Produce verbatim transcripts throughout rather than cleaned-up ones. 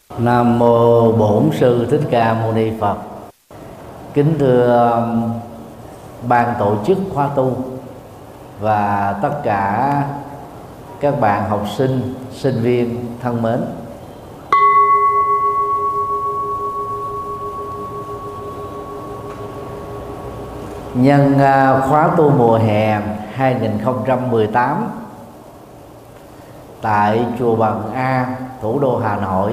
Nam mô Bổn Sư Thích Ca Mâu Ni Phật. Kính thưa um, ban tổ chức khóa tu và tất cả các bạn học sinh, sinh viên thân mến. Nhân uh, khóa tu mùa hè hai không một tám tại chùa Bằng A, thủ đô Hà Nội,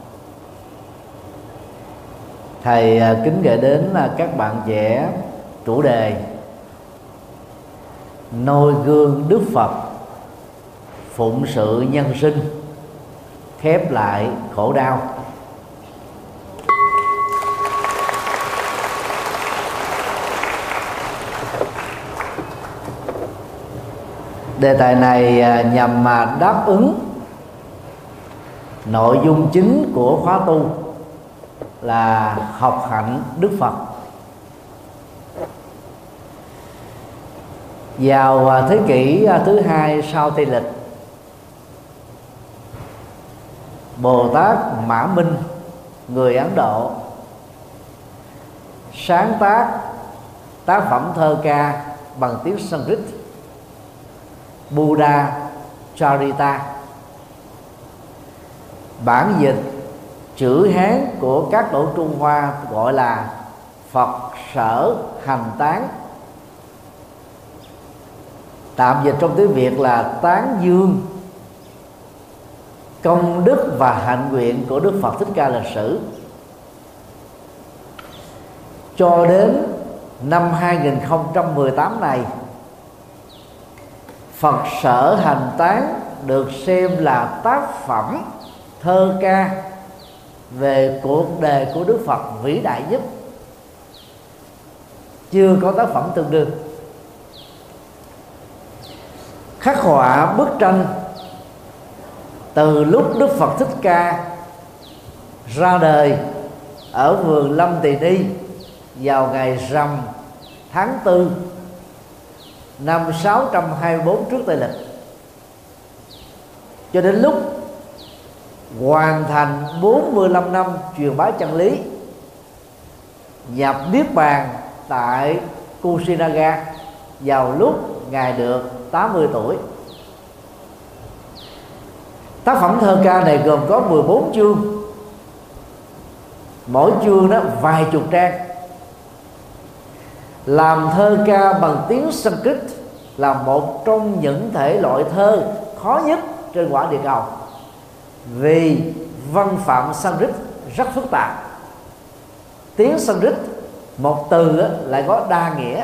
thầy kính gửi đến các bạn trẻ chủ đề noi gương Đức Phật, phụng sự nhân sinh, khép lại khổ đau. Đề tài này nhằm mà đáp ứng nội dung chính của khóa tu là học hạnh Đức Phật. Vào thế kỷ thứ hai sau Tây lịch, Bồ Tát Mã Minh, người Ấn Độ, sáng tác tác phẩm thơ ca bằng tiếng Sanskrit Buddha Charita. Bản dịch chữ Hán của các tổ Trung Hoa gọi là Phật Sở Hành Tán, tạm dịch trong tiếng Việt là tán dương công đức và hạnh nguyện của Đức Phật Thích Ca lịch sử. Cho đến năm hai không một tám này, Phật Sở Hành Tán được xem là tác phẩm thơ ca về cuộc đời của Đức Phật vĩ đại nhất, chưa có tác phẩm tương đương. Khắc họa bức tranh từ lúc Đức Phật Thích Ca ra đời ở vườn Lâm Tỳ Ni vào ngày rằm tháng tư năm sáu trăm hai mươi bốn trước Tây lịch, cho đến lúc hoàn thành bốn mươi lăm năm truyền bá chân lý, nhập niết bàn tại Kusinaga vào lúc ngài được tám mươi tuổi. Tác phẩm thơ ca này gồm có mười bốn chương, mỗi chương đó vài chục trang. Làm thơ ca bằng tiếng Sanskrit là một trong những thể loại thơ khó nhất trên quả địa cầu, vì văn phạm Sanskrit rất phức tạp. Tiếng Sanskrit một từ lại có đa nghĩa,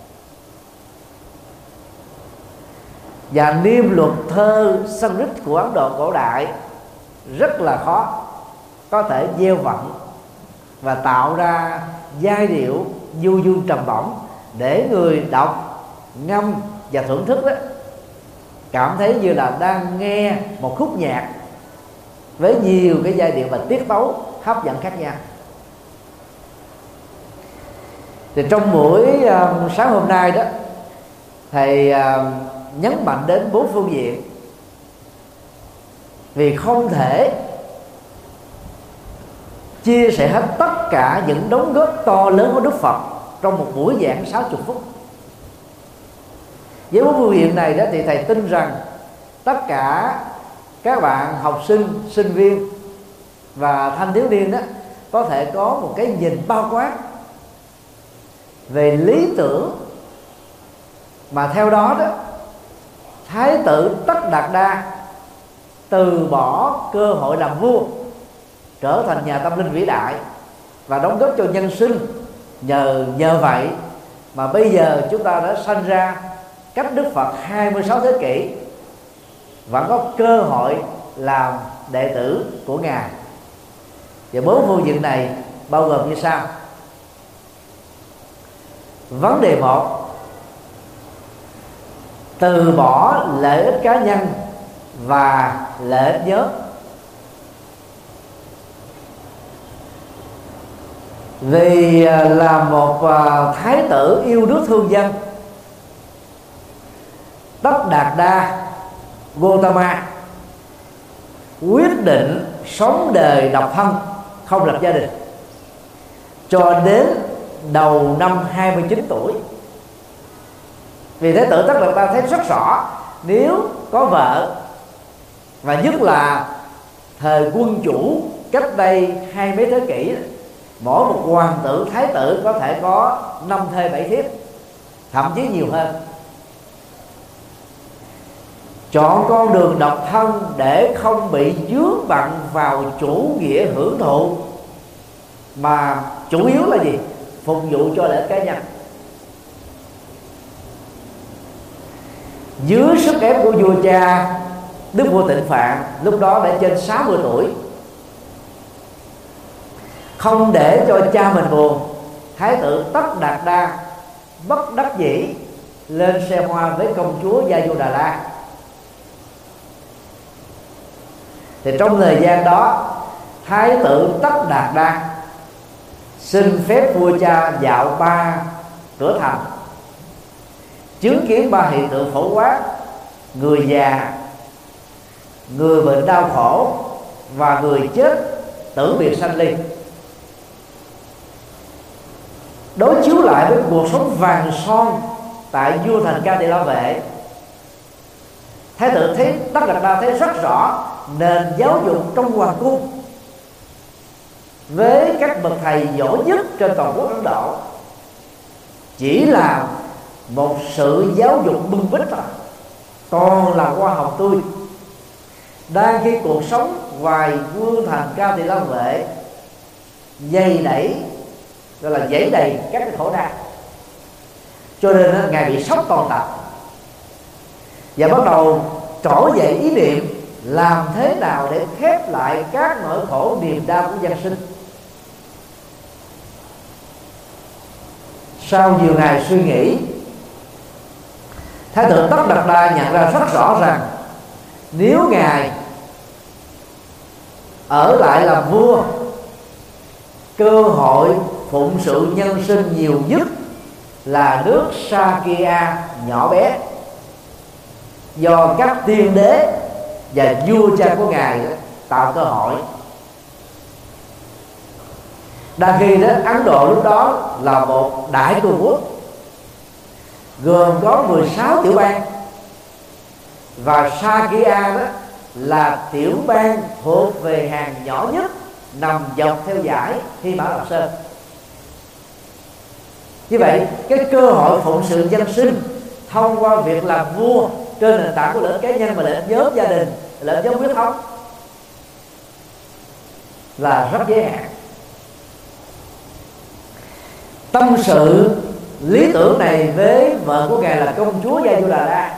và niêm luật thơ Sanskrit của Ấn Độ cổ đại rất là khó có thể gieo vận và tạo ra giai điệu du dương trầm bổng để người đọc, ngâm và thưởng thức đó cảm thấy như là đang nghe một khúc nhạc với nhiều cái giai điệu và tiết tấu hấp dẫn khác nhau. Thì trong buổi uh, sáng hôm nay đó, thầy uh, nhấn mạnh đến bốn phương diện, vì không thể chia sẻ hết tất cả những đóng góp to lớn của Đức Phật trong một buổi giảng sáu mươi phút. Với bốn phương diện này đó thì thầy tin rằng tất cả các bạn học sinh, sinh viên và thanh thiếu niên đó có thể có một cái nhìn bao quát về lý tưởng, mà theo đó đó Thái tử Tất Đạt Đa từ bỏ cơ hội làm vua, trở thành nhà tâm linh vĩ đại và đóng góp cho nhân sinh. Nhờ nhờ vậy mà bây giờ chúng ta đã sanh ra cách Đức Phật hai mươi sáu thế kỷ, vẫn có cơ hội làm đệ tử của Ngài. Và bốn phương diện này bao gồm như sau. Vấn đề một, từ bỏ lợi ích cá nhân và lợi ích nhóm. Vì là một thái tử yêu nước thương dân, Tất Đạt Đa Gautama quyết định sống đời độc thân, không lập gia đình cho đến đầu năm hai mươi chín tuổi. Vì Thái tử Tất Đạt Đa thấy rất rõ, nếu có vợ, và nhất là thời quân chủ cách đây hai mấy thế kỷ, mỗi một hoàng tử thái tử có thể có năm thê bảy thiếp, thậm chí nhiều hơn. Chọn con đường độc thân để không bị vướng bận vào chủ nghĩa hưởng thụ, mà chủ yếu là gì? Phục vụ cho lợi ích cá nhân. Dưới sức ép của vua cha Đức vua Tịnh Phạn, lúc đó đã trên sáu mươi tuổi, không để cho cha mình buồn, Thái tử Tất Đạt Đa bất đắc dĩ lên xe hoa với công chúa Gia Du Đà La. Thì trong thời gian đó, Thái tử Tất Đạt Đa xin phép vua cha dạo ba cửa thành, chứng kiến ba hiện tượng phổ quát: người già, người bệnh đau khổ và người chết tử biệt sanh ly. Đối chiếu lại với cuộc sống vàng son tại vua thành Ca Tỳ La Vệ, Thái tử thấy Tất Đạt Đa thấy rất rõ nền giáo dục trong hoàng cung với các bậc thầy giỏi nhất trên toàn quốc Ấn Độ chỉ là một sự giáo dục bưng bít thôi, toàn là hoa hồng tươi. Đang khi cuộc sống ngoài vương thành Ca Tỳ La Vệ dày đẩy, gọi là dãy đầy các cái khổ đau, cho nên ngài bị sốc toàn tập và bắt đầu trỗi dậy ý niệm làm thế nào để khép lại các nỗi khổ niềm đau của dân sinh. Sau nhiều ngày suy nghĩ, Thái tử Tất Đạt Đa nhận ra rất rõ rằng nếu ngài ở lại làm vua, cơ hội phụng sự nhân sinh nhiều nhất là nước Sakya nhỏ bé, do các tiên đế và vua cha của ngài tạo cơ hội. Đa khi đó Ấn Độ lúc đó là một đại cường quốc gồm có mười sáu tiểu bang, và Sakya đó là tiểu bang thuộc về hàng nhỏ nhất, nằm dọc theo dải Hy Mã Lạp Sơn. Như vậy cái cơ hội phụng sự dân sinh thông qua việc làm vua trên nền tảng của lợi ích cá nhân và lợi ích nhóm gia đình, lợi ích nhóm huyết thống là rất giới hạn. Tâm sự lý tưởng này với vợ của ngài là công chúa Gia Du Đà La.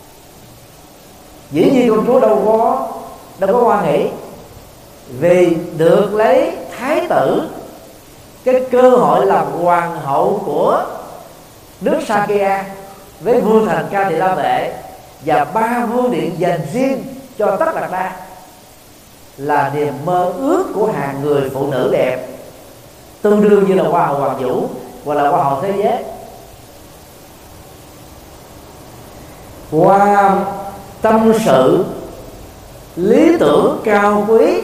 Dĩ nhiên công chúa đâu có đâu có hoan hỷ, vì được lấy thái tử, cái cơ hội làm hoàng hậu của nước Sakya với vương thành Ca Tỳ La Vệ và ba vương điện dành riêng cho Tất Đạt Đa là niềm mơ ước của hàng người phụ nữ đẹp, tương đương như là hoa hậu Hoàng Vũ hoặc là hoa hậu thế giới. Qua tâm sự lý tưởng cao quý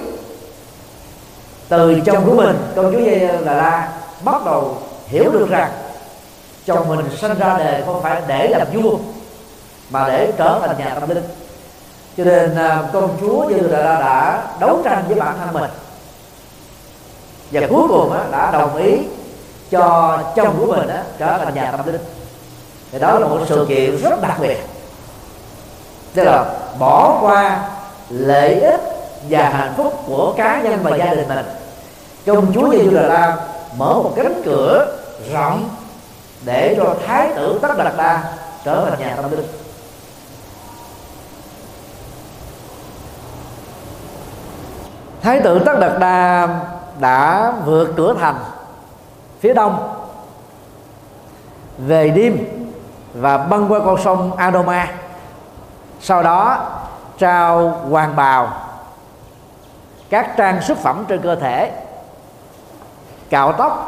từ chồng của mình, công chúa Gia Du Đà La bắt đầu hiểu được rằng chồng mình sinh ra đời không phải để làm vua mà để trở thành nhà tâm linh. Cho nên công chúa Gia Du Đà La đã đấu tranh với bản thân mình, và cuối cùng đã đồng ý cho chồng của mình trở thành nhà tâm linh. Thì đó là một sự kiện rất đặc biệt, tức là bỏ qua lợi ích và hạnh phúc của cá nhân và gia đình mình. Công chúa Gia Du Đà La mở một cánh cửa rộng để cho thái tử Tất Đạt Đa trở thành nhà tâm linh. Thái tử Tất Đạt Đa đã vượt cửa thành phía đông về đêm và băng qua con sông Adoma. Sau đó trao hoàng bào, các trang sức phẩm trên cơ thể, cạo tóc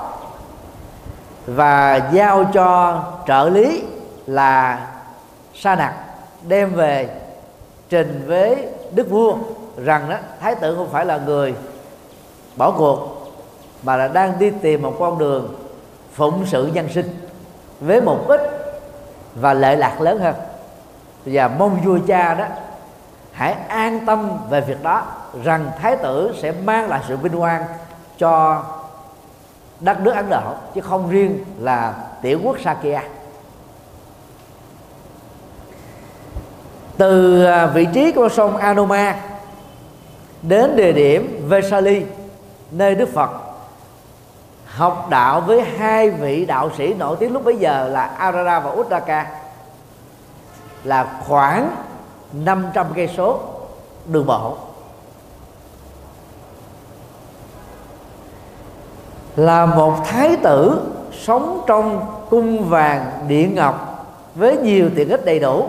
và giao cho trợ lý là Sa Nặc đem về trình với đức vua rằng đó thái tử không phải là người bỏ cuộc, mà là đang đi tìm một con đường phụng sự nhân sinh với mục đích và lợi lạc lớn hơn. Và mong vua cha đó hãy an tâm về việc đó, rằng thái tử sẽ mang lại sự vinh quang cho đất nước Ấn Độ, chứ không riêng là tiểu quốc Sakya. Từ vị trí của sông Anuma đến địa điểm Vesali, nơi Đức Phật học đạo với hai vị đạo sĩ nổi tiếng lúc bấy giờ là Arara và Uddaka, là khoảng năm trăm cây số đường bộ. Là một thái tử sống trong cung vàng điện ngọc với nhiều tiện ích đầy đủ,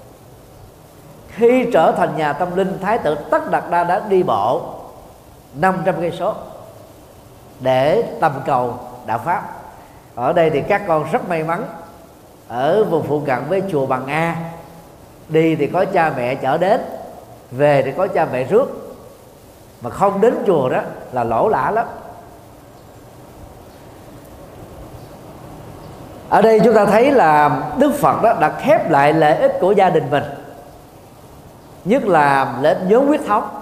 khi trở thành nhà tâm linh, thái tử Tất Đạt Đa đã đi bộ năm trăm cây số để tầm cầu đạo pháp. Ở đây thì các con rất may mắn, ở vùng phụ cận với chùa Bằng A, đi thì có cha mẹ chở đến, về thì có cha mẹ rước, mà không đến chùa đó là lỗ lã lắm. Ở đây chúng ta thấy là Đức Phật đó đã khép lại lợi ích của gia đình mình, nhất là lợi ích nhóm huyết thống,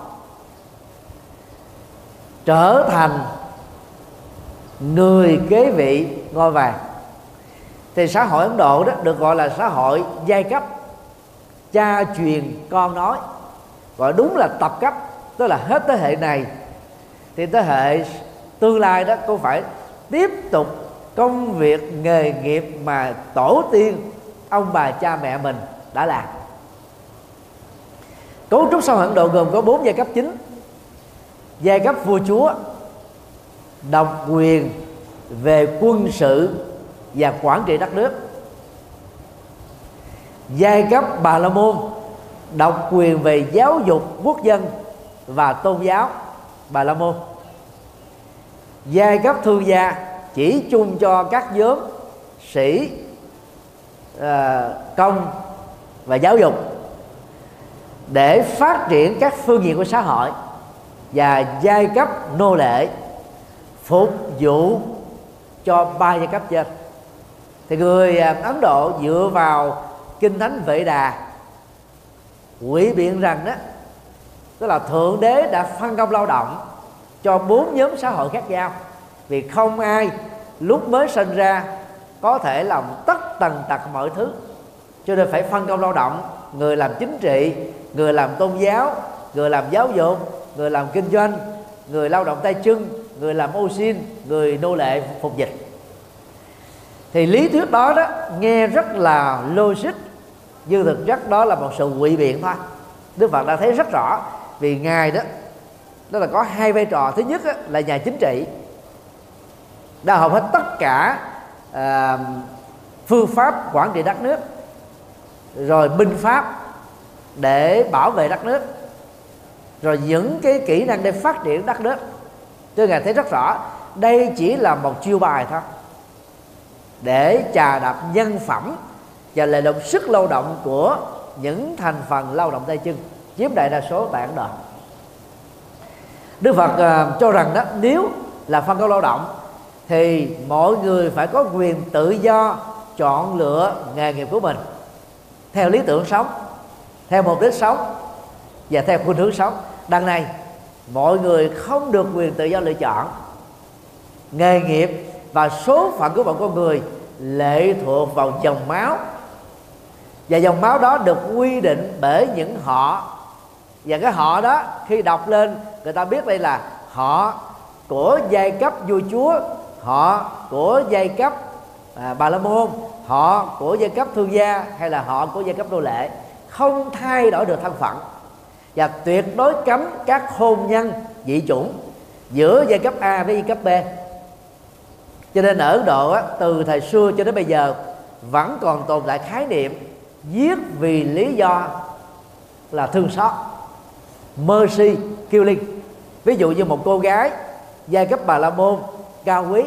trở thành người kế vị ngôi vàng. Thì xã hội Ấn Độ đó được gọi là xã hội giai cấp, cha truyền con nói, gọi đúng là tập cấp, tức là hết thế hệ này thì thế hệ tương lai đó cũng phải tiếp tục công việc nghề nghiệp mà tổ tiên ông bà cha mẹ mình đã làm. Cấu trúc xã hội Ấn Độ gồm có bốn giai cấp chính: giai cấp vua chúa, độc quyền về quân sự và quản trị đất nước; giai cấp Bà La Môn, độc quyền về giáo dục quốc dân và tôn giáo Bà La Môn; giai cấp thương gia, chỉ chung cho các nhóm sĩ, uh, công và giáo dục để phát triển các phương diện của xã hội; và giai cấp nô lệ, phục vụ cho ba giai cấp trên. Thì người Ấn Độ dựa vào kinh thánh Vệ Đà quỷ biện rằng đó, tức là Thượng Đế đã phân công lao động cho bốn nhóm xã hội khác nhau, vì không ai lúc mới sinh ra có thể làm tất tần tật mọi thứ, cho nên phải phân công lao động. Người làm chính trị, người làm tôn giáo, người làm giáo dục, người làm kinh doanh, người lao động tay chân, người làm ô xin, người nô lệ phục dịch. Thì lý thuyết đó đó nghe rất là logic, nhưng thực chất đó là một sự ngụy biện thôi. Đức Phật đã thấy rất rõ, vì Ngài đó đó là có hai vai trò. Thứ nhất là nhà chính trị, đã học hết tất cả à, phương pháp quản trị đất nước, rồi binh pháp để bảo vệ đất nước, rồi những cái kỹ năng để phát triển đất nước. Cho Ngài thấy rất rõ đây chỉ là một chiêu bài thôi để chà đạp nhân phẩm và lợi dụng sức lao động của những thành phần lao động tay chân chiếm đại đa số tại Ấn Độ. Đức Phật uh, cho rằng đó, nếu là phân công lao động thì mọi người phải có quyền tự do chọn lựa nghề nghiệp của mình theo lý tưởng sống, theo mục đích sống và theo khuynh hướng sống. Đằng này mọi người không được quyền tự do lựa chọn nghề nghiệp, và số phận của một con người lệ thuộc vào dòng máu, và dòng máu đó được quy định bởi những họ, và cái họ đó khi đọc lên người ta biết đây là họ của giai cấp vua chúa, họ của giai cấp à, Bà La Môn, họ của giai cấp thương gia, hay là họ của giai cấp nô lệ, không thay đổi được thân phận, và tuyệt đối cấm các hôn nhân dị chủng giữa giai cấp A với giai cấp B. Cho nên ở Ấn Độ á, từ thời xưa cho đến bây giờ vẫn còn tồn tại khái niệm giết vì lý do là thương xót, mercy killing. Ví dụ như một cô gái giai cấp Bà La Môn cao quý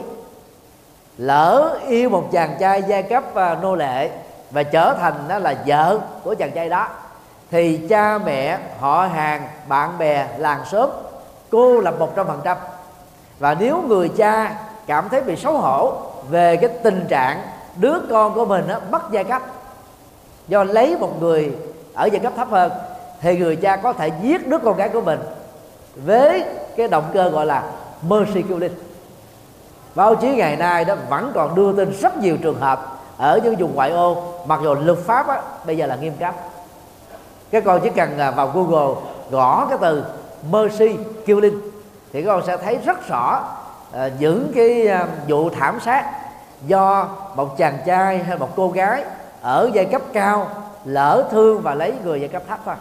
lỡ yêu một chàng trai giai cấp uh, nô lệ và trở thành đó là vợ của chàng trai đó, thì cha mẹ, họ hàng, bạn bè, làng xóm cô lập một trăm phần trăm. Và nếu người cha cảm thấy bị xấu hổ về cái tình trạng đứa con của mình mất giai cấp do lấy một người ở giai cấp thấp hơn, thì người cha có thể giết đứa con gái của mình với cái động cơ gọi là mercy killing. Báo chí ngày nay đó vẫn còn đưa tin rất nhiều trường hợp ở những vùng ngoại ô, mặc dù luật pháp á, bây giờ là nghiêm cấm. Các con chỉ cần vào Google gõ cái từ mercy killing thì các con sẽ thấy rất rõ uh, những cái uh, vụ thảm sát do một chàng trai hay một cô gái ở giai cấp cao lỡ thương và lấy người giai cấp thấp thôi.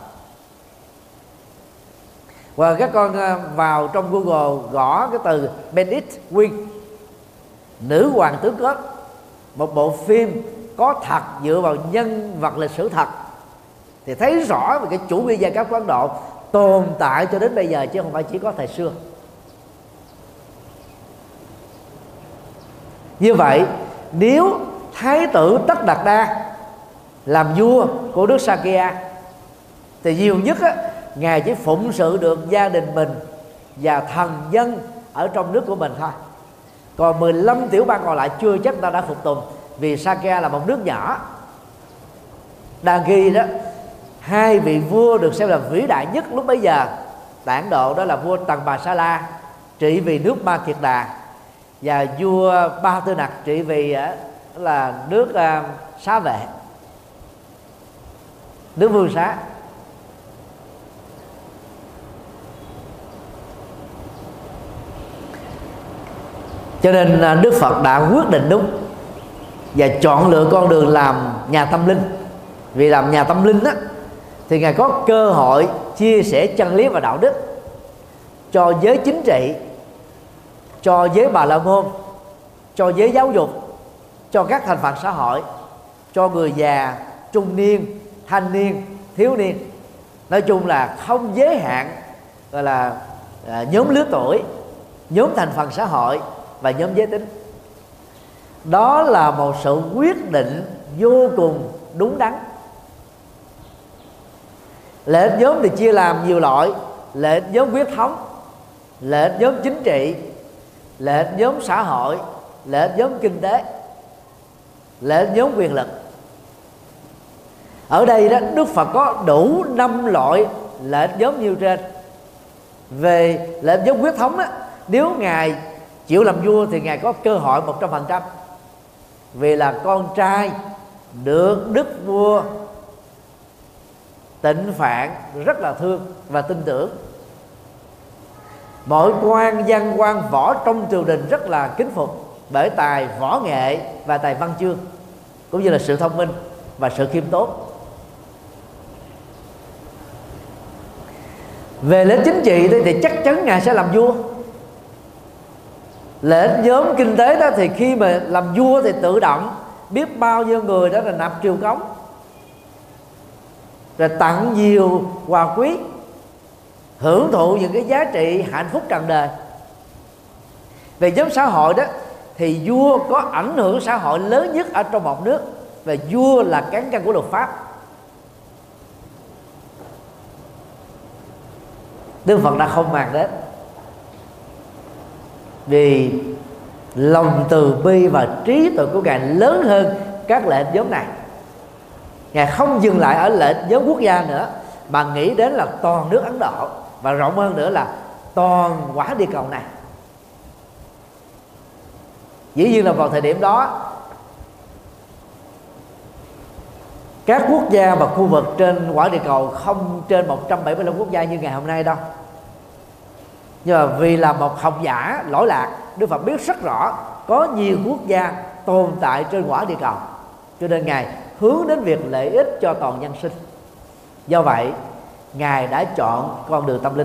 Và các con uh, vào trong Google gõ cái từ Benedict Wing, Nữ hoàng tướng cướp, một bộ phim có thật dựa vào nhân vật lịch sử thật, thì thấy rõ về cái chủ nghĩa giai cấp của Ấn Độ tồn tại cho đến bây giờ, chứ không phải chỉ có thời xưa. Như vậy, nếu Thái tử Tất Đạt Đa làm vua của nước Sakya thì nhiều nhất á, ngài chỉ phụng sự được gia đình mình và thần dân ở trong nước của mình thôi. Còn mười lăm tiểu bang còn lại chưa chắc ta đã phục tùng, vì Sakya là một nước nhỏ. Đang ghi đó, hai vị vua được xem là vĩ đại nhất lúc bấy giờ tại Ấn Độ, đó là vua Tần Bà Sa La trị vì nước Ma Kiệt Đà, và vua Ba Tư Nặc trị vì là nước uh, Xá Vệ, nước Vương Xá. Cho nên Đức Phật đã quyết định đúng và chọn lựa con đường làm nhà tâm linh. Vì làm nhà tâm linh á, thì Ngài có cơ hội chia sẻ chân lý và đạo đức cho giới chính trị, cho giới Bà La Môn, cho giới giáo dục, cho các thành phần xã hội, cho người già, trung niên, thanh niên, thiếu niên. Nói chung là không giới hạn gọi là à, nhóm lứa tuổi, nhóm thành phần xã hội và nhóm giới tính. Đó là một sự quyết định vô cùng đúng đắn. Lợi ích nhóm thì chia làm nhiều loại: lợi ích nhóm huyết thống, lợi ích nhóm chính trị, lợi ích nhóm xã hội, lợi ích nhóm kinh tế, lợi ích nhóm quyền lực. Ở đây đó, Đức Phật có đủ năm loại lợi ích nhóm như trên. Về lợi ích nhóm huyết thống đó, nếu Ngài chịu làm vua thì Ngài có cơ hội một trăm phần trăm, vì là con trai được đức vua Tịnh Phạn rất là thương và tin tưởng. Mỗi quan văn quan võ trong triều đình rất là kính phục bởi tài võ nghệ và tài văn chương, cũng như là sự thông minh và sự khiêm tốn. Về lợi ích chính trị thì chắc chắn Ngài sẽ làm vua. Lợi ích nhóm kinh tế đó thì khi mà làm vua thì tự động biết bao nhiêu người đó là nạp triều cống, rồi tặng nhiều quà quý, hưởng thụ những cái giá trị hạnh phúc trần đời. Về nhóm xã hội đó thì vua có ảnh hưởng xã hội lớn nhất ở trong một nước, và vua là cán cân của luật pháp. Đức Phật đã không màng đến, vì lòng từ bi và trí tuệ của Ngài lớn hơn các lợi ích nhóm này. Ngài không dừng lại ở lợi ích nhóm quốc gia nữa, mà nghĩ đến là toàn nước Ấn Độ, và rộng hơn nữa là toàn quả địa cầu này. Dĩ nhiên là vào thời điểm đó, các quốc gia và khu vực trên quả địa cầu không trên một trăm bảy mươi lăm quốc gia như ngày hôm nay đâu. Nhưng mà vì là một học giả lỗi lạc, Đức Phật biết rất rõ có nhiều quốc gia tồn tại trên quả địa cầu, cho nên Ngài hướng đến việc lợi ích cho toàn nhân sinh. Do vậy Ngài đã chọn con đường tâm linh.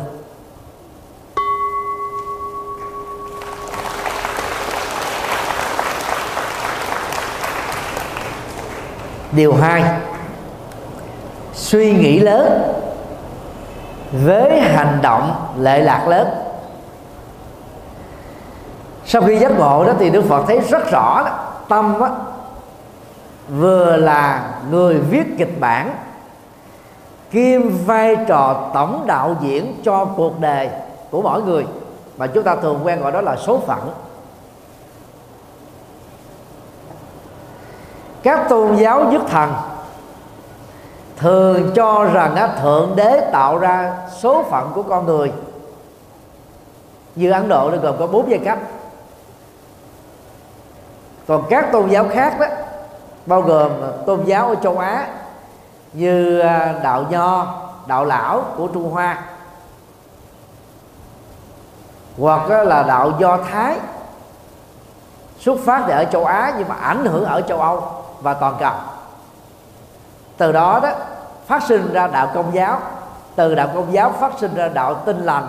Điều hai, suy nghĩ lớn với hành động lệ lạc lớn. Sau khi giác ngộ đó thì Đức Phật thấy rất rõ đó, tâm đó, vừa là người viết kịch bản, kiêm vai trò tổng đạo diễn cho cuộc đời của mỗi người, mà chúng ta thường quen gọi đó là số phận. Các tôn giáo nhất thần thường cho rằng á, Thượng Đế tạo ra số phận của con người. Như Ấn Độ nó gồm có bốn giai cấp. Còn các tôn giáo khác đó, bao gồm tôn giáo ở châu Á như đạo Nho, đạo Lão của Trung Hoa, hoặc là đạo Do Thái xuất phát từ ở châu Á nhưng mà ảnh hưởng ở châu Âu và toàn cầu. Từ đó đó phát sinh ra đạo Công giáo, từ đạo Công giáo phát sinh ra đạo Tin Lành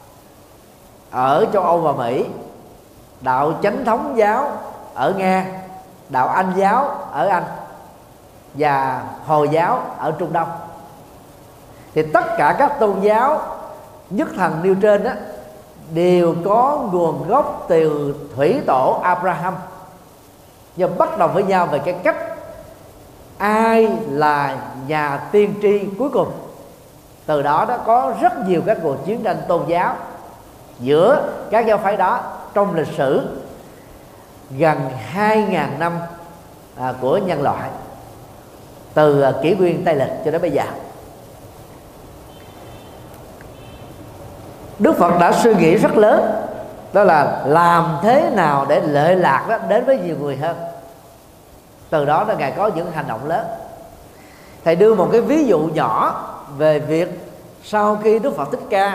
ở châu Âu và Mỹ, đạo Chánh thống giáo ở Nga, đạo Anh giáo ở Anh và Hồi giáo ở Trung Đông. Thì tất cả các tôn giáo nhất thần nêu trên đó đều có nguồn gốc từ thủy tổ Abraham, nhưng bất đồng với nhau về cái cách ai là nhà tiên tri cuối cùng. Từ đó đó có rất nhiều các cuộc chiến tranh tôn giáo giữa các giáo phái đó trong lịch sử gần hai ngàn năm à, của nhân loại, từ à, kỷ nguyên Tây lịch cho đến bây giờ. Đức Phật đã suy nghĩ rất lớn, đó là làm thế nào để lợi lạc đó đến với nhiều người hơn. Từ đó là Ngài có những hành động lớn. Thầy đưa một cái ví dụ nhỏ về việc sau khi Đức Phật Thích Ca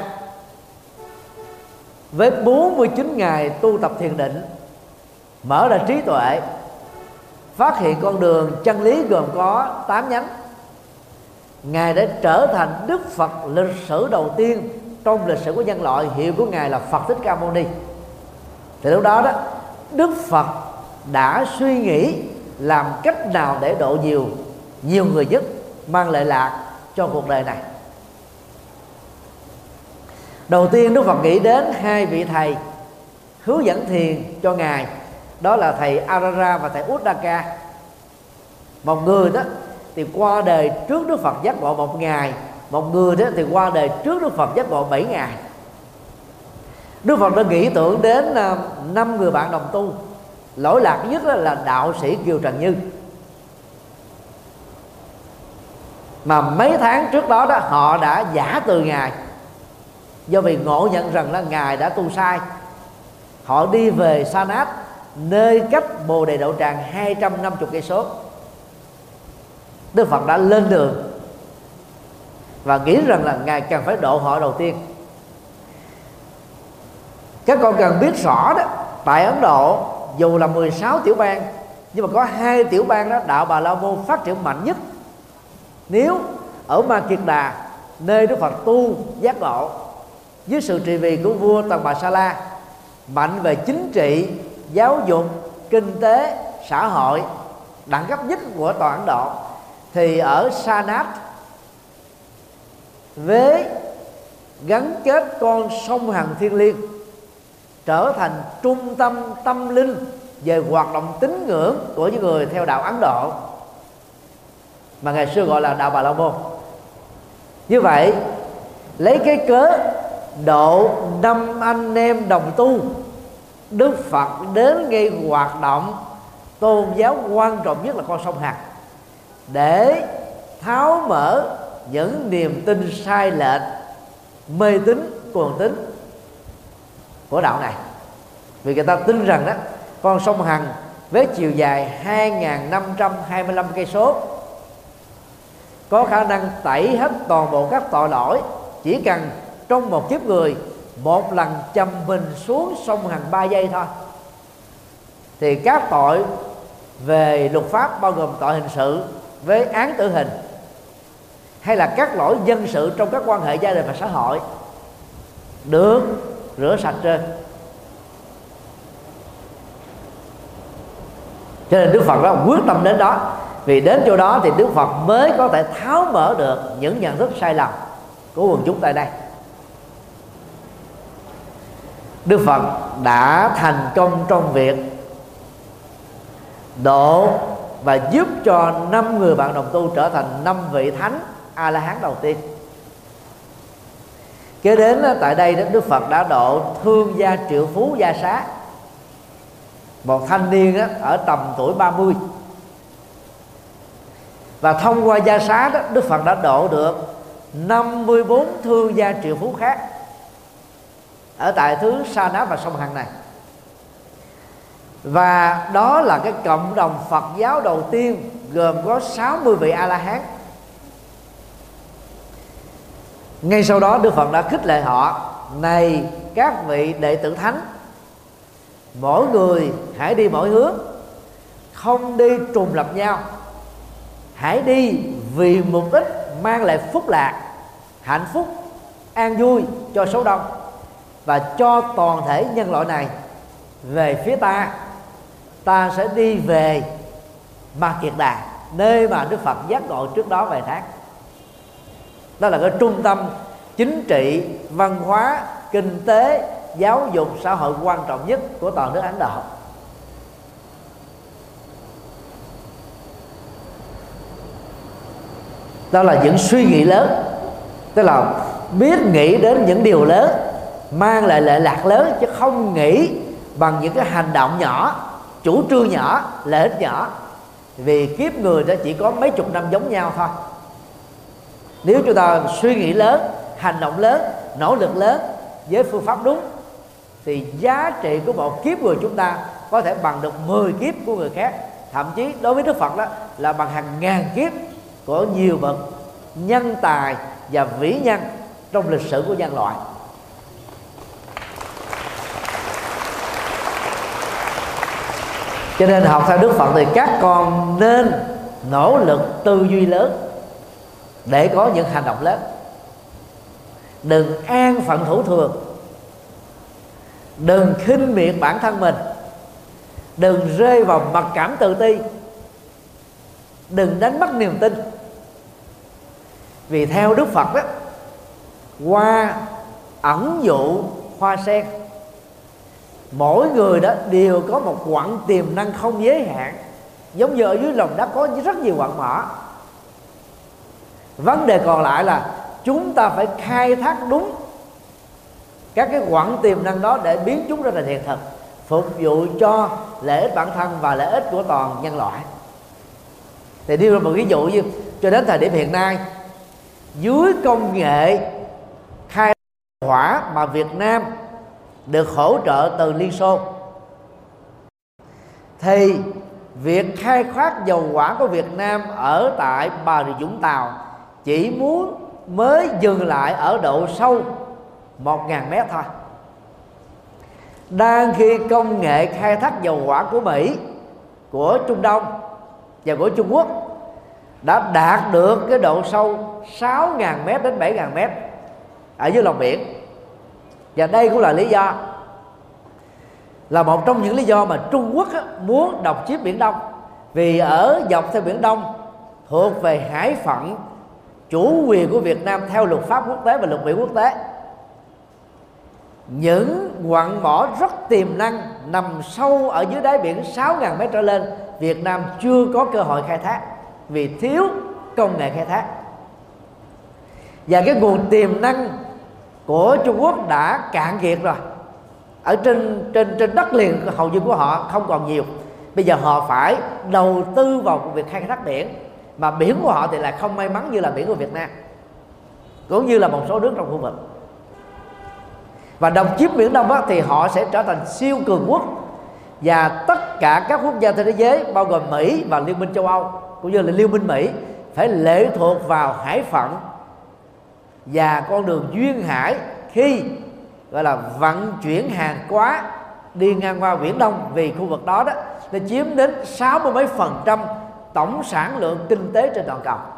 với bốn mươi chín ngày tu tập thiền định, mở ra trí tuệ, phát hiện con đường chân lý gồm có tám nhánh, Ngài đã trở thành Đức Phật lịch sử đầu tiên trong lịch sử của nhân loại. Hiệu của Ngài là Phật Thích Ca Mâu Ni. Thì lúc đó đó Đức Phật đã suy nghĩ làm cách nào để độ nhiều nhiều người nhất, mang lợi lạc cho cuộc đời này. Đầu tiên Đức Phật nghĩ đến hai vị thầy hướng dẫn thiền cho Ngài, đó là thầy Arara và thầy Uddaka. Một người đó thì qua đời trước Đức Phật giác ngộ một ngày, một người đó thì qua đời trước Đức Phật giác ngộ bảy ngày. Đức Phật đã nghĩ tưởng đến năm người bạn đồng tu. Lỗi lạc nhất là đạo sĩ Kiều Trần Như, mà mấy tháng trước đó đó họ đã giả từ Ngài, do vì ngộ nhận rằng là Ngài đã tu sai. Họ đi về Sa Nát, nơi cách Bồ Đề Đậu Tràng hai trăm năm mươi cây số. Đức Phật đã lên đường và nghĩ rằng là Ngài cần phải độ họ đầu tiên. Các con cần biết rõ đó, tại Ấn Độ dù là mười sáu tiểu bang, nhưng mà có hai tiểu bang đó đạo Bà La Môn phát triển mạnh nhất. Nếu ở Ma Kiệt Đà, nơi Đức Phật tu giác ngộ dưới sự trị vì của vua Tần Bà Sa La, mạnh về chính trị, giáo dục, kinh tế, xã hội, đẳng cấp nhất của toàn Ấn Độ, thì ở Sa Nát với gắn kết con sông Hằng thiêng liêng trở thành trung tâm tâm linh về hoạt động tín ngưỡng của những người theo đạo Ấn Độ, mà ngày xưa gọi là đạo Bà La Môn. Như vậy lấy cái cớ độ năm anh em đồng tu, Đức Phật đến gây hoạt động tôn giáo quan trọng nhất là con sông Hằng, để tháo mở những niềm tin sai lệch, mê tín, cuồng tín của đạo này. Vì người ta tin rằng đó con sông Hằng với chiều dài hai nghìn năm trăm hai mươi lăm cây số có khả năng tẩy hết toàn bộ các tội lỗi, chỉ cần trong một kiếp người một lần chầm mình xuống sông Hằng ba giây thôi, thì các tội về luật pháp bao gồm tội hình sự với án tử hình, hay là các lỗi dân sự trong các quan hệ gia đình và xã hội được rửa sạch trơn. Cho nên Đức Phật đã quyết tâm đến đó, vì đến chỗ đó thì Đức Phật mới có thể tháo mở được những nhận thức sai lầm của quần chúng tại đây. Đức Phật đã thành công trong việc độ và giúp cho năm người bạn đồng tu trở thành năm vị thánh A La Hán đầu tiên. Kế đến tại đây Đức Phật đã độ Thương Gia Triệu Phú Gia Xá, một thanh niên đó, ở tầm tuổi ba mươi. Và thông qua Gia Xá đó, Đức Phật đã độ được năm mươi bốn Thương Gia Triệu Phú khác ở tại thứ Sa Ná và sông Hằng này. Và đó là cái cộng đồng Phật giáo đầu tiên gồm có sáu mươi vị A La Hán. Ngay sau đó Đức Phật đã khích lệ họ: này các vị đệ tử thánh, mỗi người hãy đi mỗi hướng, không đi trùng lập nhau, hãy đi vì mục đích mang lại phúc lạc, hạnh phúc, an vui cho số đông và cho toàn thể nhân loại này về phía ta. Ta sẽ đi về Ma Kiệt Đà, nơi mà Đức Phật giác ngộ trước đó vài tháng. Đó là cái trung tâm chính trị, văn hóa, kinh tế, giáo dục, xã hội quan trọng nhất của toàn nước Ấn Độ. Đó là những suy nghĩ lớn, tức là biết nghĩ đến những điều lớn, mang lại lợi lạc lớn, chứ không nghĩ bằng những cái hành động nhỏ, chủ trương nhỏ, lợi ích nhỏ. Vì kiếp người đó chỉ có mấy chục năm giống nhau thôi. Nếu chúng ta suy nghĩ lớn, hành động lớn, nỗ lực lớn với phương pháp đúng, thì giá trị của một kiếp người chúng ta có thể bằng được mười kiếp của người khác. Thậm chí đối với Đức Phật đó là bằng hàng ngàn kiếp của nhiều bậc nhân tài và vĩ nhân trong lịch sử của nhân loại. Cho nên học theo Đức Phật thì các con nên nỗ lực tư duy lớn để có những hành động lớn. Đừng an phận thủ thường, đừng khinh miệt bản thân mình, đừng rơi vào mặc cảm tự ti, đừng đánh mất niềm tin. Vì theo Đức Phật đó, qua ẩn dụ hoa sen, mỗi người đó đều có một quặng tiềm năng không giới hạn. Giống như ở dưới lòng đất có rất nhiều quặng mỏ. Vấn đề còn lại là chúng ta phải khai thác đúng các cái quặng tiềm năng đó để biến chúng ra thành hiện thực, phục vụ cho lợi ích bản thân và lợi ích của toàn nhân loại. Thì đưa ra một ví dụ như cho đến thời điểm hiện nay, dưới công nghệ khai hỏa mà Việt Nam được hỗ trợ từ Liên Xô, thì việc khai thác dầu hỏa của Việt Nam ở tại Bà Rịa Vũng Tàu chỉ muốn mới dừng lại ở độ sâu một nghìn mét thôi. Đang khi công nghệ khai thác dầu hỏa của Mỹ, của Trung Đông và của Trung Quốc đã đạt được cái độ sâu sáu nghìn mét đến bảy nghìn mét ở dưới lòng biển. Và đây cũng là lý do, là một trong những lý do mà Trung Quốc muốn độc chiếm Biển Đông. Vì ở dọc theo Biển Đông thuộc về hải phận chủ quyền của Việt Nam theo luật pháp quốc tế và luật biển quốc tế. Những quặng mỏ rất tiềm năng nằm sâu ở dưới đáy biển sáu nghìn mét trở lên, Việt Nam chưa có cơ hội khai thác vì thiếu công nghệ khai thác. Và cái nguồn tiềm năng của Trung Quốc đã cạn kiệt rồi. Ở trên trên trên đất liền hầu như của họ không còn nhiều. Bây giờ họ phải đầu tư vào việc khai thác biển, mà biển của họ thì lại không may mắn như là biển của Việt Nam, cũng như là một số nước trong khu vực. Và độc chiếm Biển Đông thì họ sẽ trở thành siêu cường quốc, và tất cả các quốc gia trên thế giới bao gồm Mỹ và Liên minh châu Âu cũng như là Liên minh Mỹ phải lệ thuộc vào hải phận và con đường duyên hải khi gọi là vận chuyển hàng hóa đi ngang qua Biển Đông. Vì khu vực đó đó nó chiếm đến sáu mươi mấy phần trăm tổng sản lượng kinh tế trên toàn cầu.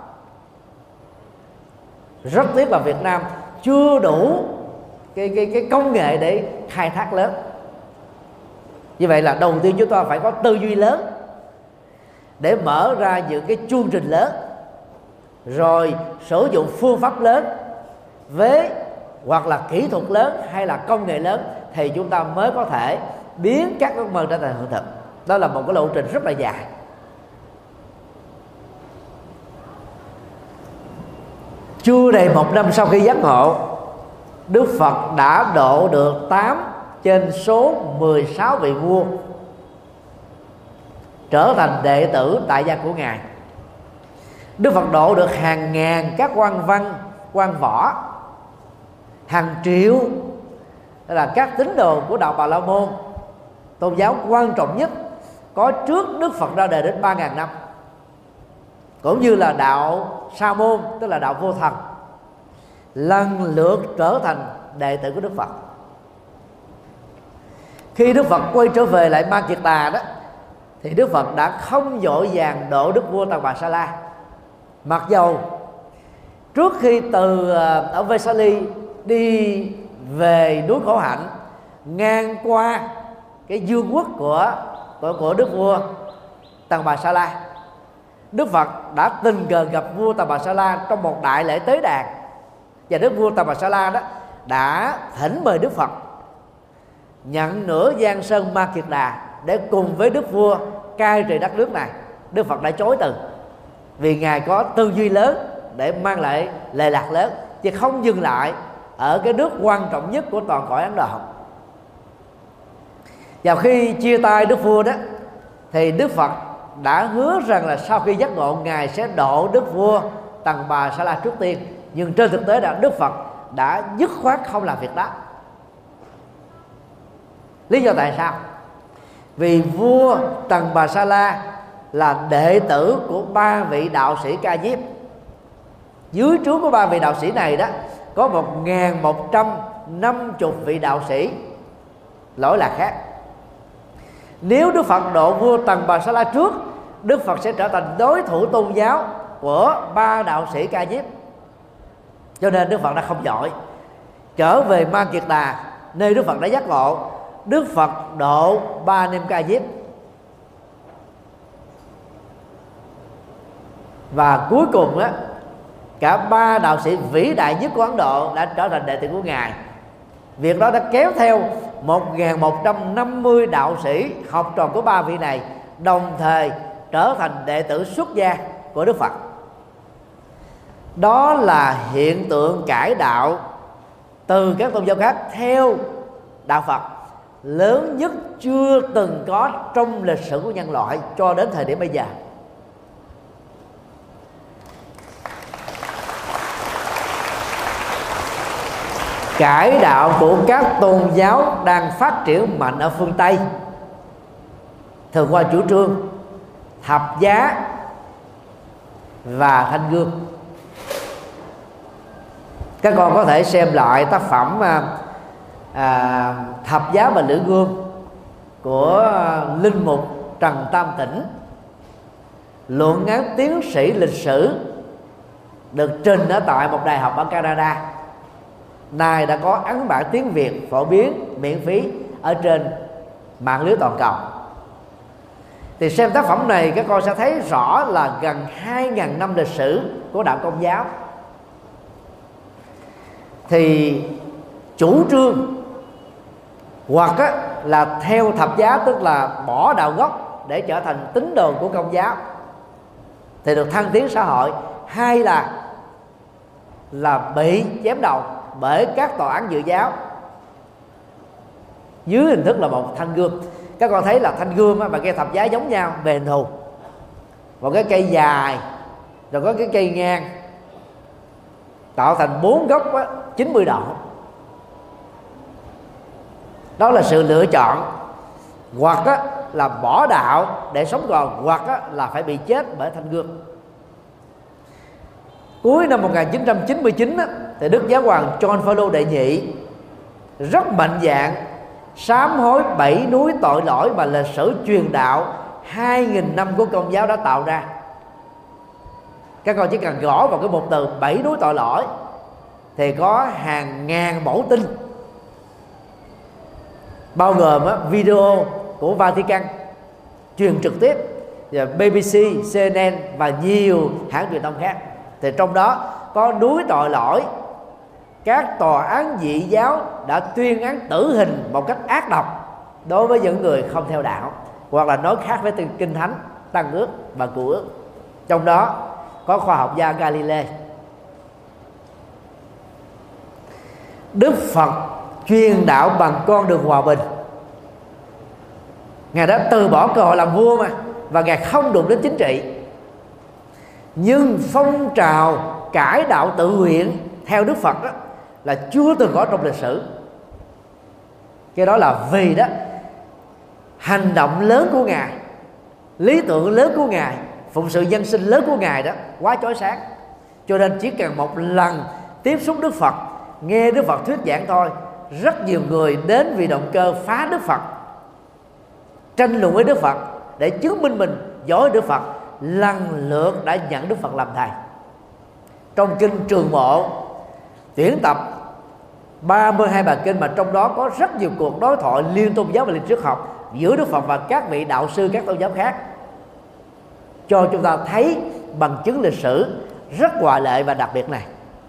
Rất tiếc là Việt Nam chưa đủ cái, cái, cái công nghệ để khai thác lớn. Như vậy là đầu tiên chúng ta phải có tư duy lớn để mở ra những cái chương trình lớn, rồi sử dụng phương pháp lớn với hoặc là kỹ thuật lớn hay là công nghệ lớn, thì chúng ta mới có thể biến các ước mơ trở thành hiện thực. Đó là một cái lộ trình rất là dài. chưa đầy một năm sau khi giác ngộ, Đức Phật đã độ được tám trên số mười sáu vị vua trở thành đệ tử tại gia của Ngài. Đức Phật độ được hàng ngàn các quan văn, quan võ, hàng triệu là các tín đồ của đạo Bà La Môn, tôn giáo quan trọng nhất có trước Đức Phật ra đời đến ba ngàn năm, cũng như là đạo Sa Môn, tức là đạo vô thần, lần lượt trở thành đệ tử của Đức Phật. Khi Đức Phật quay trở về lại Ma Kiệt Tà đó, thì Đức Phật đã không vội vàng độ đức vua Tần Bà Sa La, mặc dầu trước khi từ ở Vesali đi về núi Khổ Hạnh, ngang qua cái vương quốc của của, của đức vua Tần Bà Sa La, Đức Phật đã tình cờ gặp vua Tần Bà Sa La trong một đại lễ tế đàn, và đức vua Tần Bà Sa La đó đã thỉnh mời Đức Phật nhận nửa giang sơn Ma Kiệt Đà để cùng với đức vua cai trị đất nước này. Đức Phật đã chối từ, vì Ngài có tư duy lớn để mang lại lệ lạc lớn, chứ không dừng lại ở cái nước quan trọng nhất của toàn cõi Ấn Độ. Và khi chia tay đức vua đó, thì Đức Phật đã hứa rằng là sau khi giác ngộ, Ngài sẽ độ đức vua Tần Bà Sa La trước tiên. Nhưng trên thực tế là Đức Phật đã dứt khoát không làm việc đó. Lý do tại sao? Vì vua Tần Bà Sa La là đệ tử của ba vị đạo sĩ Ca Diếp. Dưới trướng của ba vị đạo sĩ này đó có một nghìn một trăm năm mươi vị đạo sĩ lỗi lạc khác. Nếu Đức Phật độ vua Tần Bà Sa La trước, Đức Phật sẽ trở thành đối thủ tôn giáo của ba đạo sĩ Ca Diếp. Cho nên Đức Phật đã không vội, trở về Ma Kiệt Đà, nơi Đức Phật đã giác ngộ. Đức Phật độ ba anh em Ca Diếp, và cuối cùng á, cả ba đạo sĩ vĩ đại nhất của Ấn Độ đã trở thành đệ tử của Ngài. Việc đó đã kéo theo một nghìn một trăm năm mươi đạo sĩ học trò của ba vị này đồng thời trở thành đệ tử xuất gia của Đức Phật. Đó là hiện tượng cải đạo từ các tôn giáo khác theo đạo Phật lớn nhất chưa từng có trong lịch sử của nhân loại cho đến thời điểm bây giờ. Cải đạo của các tôn giáo đang phát triển mạnh ở phương Tây thường qua chủ trương thập giá và thanh gương. Các con có thể xem lại tác phẩm à, thập giá và lưỡi gương của linh mục Trần Tam Tĩnh, luận án tiến sĩ lịch sử, được trình ở tại một đại học ở Canada. Nay đã có ấn bản tiếng Việt phổ biến miễn phí ở trên mạng lưới toàn cầu. Thì xem tác phẩm này, các con sẽ thấy rõ là gần hai nghìn năm lịch sử của đạo Công giáo thì chủ trương hoặc á, là theo thập giá, tức là bỏ đạo gốc để trở thành tín đồ của Công giáo thì được thăng tiến xã hội, hay là là bị chém đầu bởi các tòa án dự giáo dưới hình thức là một thanh gươm. Các con thấy là thanh gươm và cây thập giá giống nhau về hình thù, một cái cây dài rồi có cái cây ngang tạo thành bốn góc á, chín mươi độ. Đó là sự lựa chọn, hoặc á, là bỏ đạo để sống còn, hoặc á, là phải bị chết bởi thanh gươm. Cuối năm một nghìn chín trăm chín mươi chín á, thì Đức Giáo hoàng John Paul đệ nhị rất mạnh dạn sám hối bảy núi tội lỗi mà lịch sử truyền đạo hai nghìn năm của Công giáo đã tạo ra. Các con chỉ cần gõ vào cái một từ bảy núi tội lỗi thì có hàng ngàn mẫu tin, bao gồm á, video của Vatican truyền trực tiếp, và bê bê xê, xê en en và nhiều hãng truyền thông khác. Thì trong đó có núi tội lỗi các tòa án dị giáo đã tuyên án tử hình một cách ác độc đối với những người không theo đạo, hoặc là nói khác với kinh thánh, Tăng ước và Cựu ước. Trong đó có khoa học gia Galilei. Đức Phật truyền đạo bằng con đường hòa bình. Ngài đã từ bỏ cơ hội làm vua mà, và Ngài không đụng đến chính trị. Nhưng phong trào cải đạo tự nguyện theo Đức Phật đó là chưa từng có trong lịch sử. Cái đó là vì đó hành động lớn của Ngài, lý tưởng lớn của Ngài, phụng sự dân sinh lớn của Ngài đó quá chói sáng. Cho nên chỉ cần một lần tiếp xúc Đức Phật, nghe Đức Phật thuyết giảng thôi, rất nhiều người đến vì động cơ phá Đức Phật, tranh luận với Đức Phật để chứng minh mình giỏi Đức Phật, lần lượt đã nhận Đức Phật làm thầy. Trong kinh Trường Bộ tuyển tập ba mươi hai bài kinh, mà trong đó có rất nhiều cuộc đối thoại liên tôn giáo và liên triết học giữa Đức Phật và các vị đạo sư các tôn giáo khác, cho chúng ta thấy bằng chứng lịch sử rất ngoại lệ và đặc biệt này.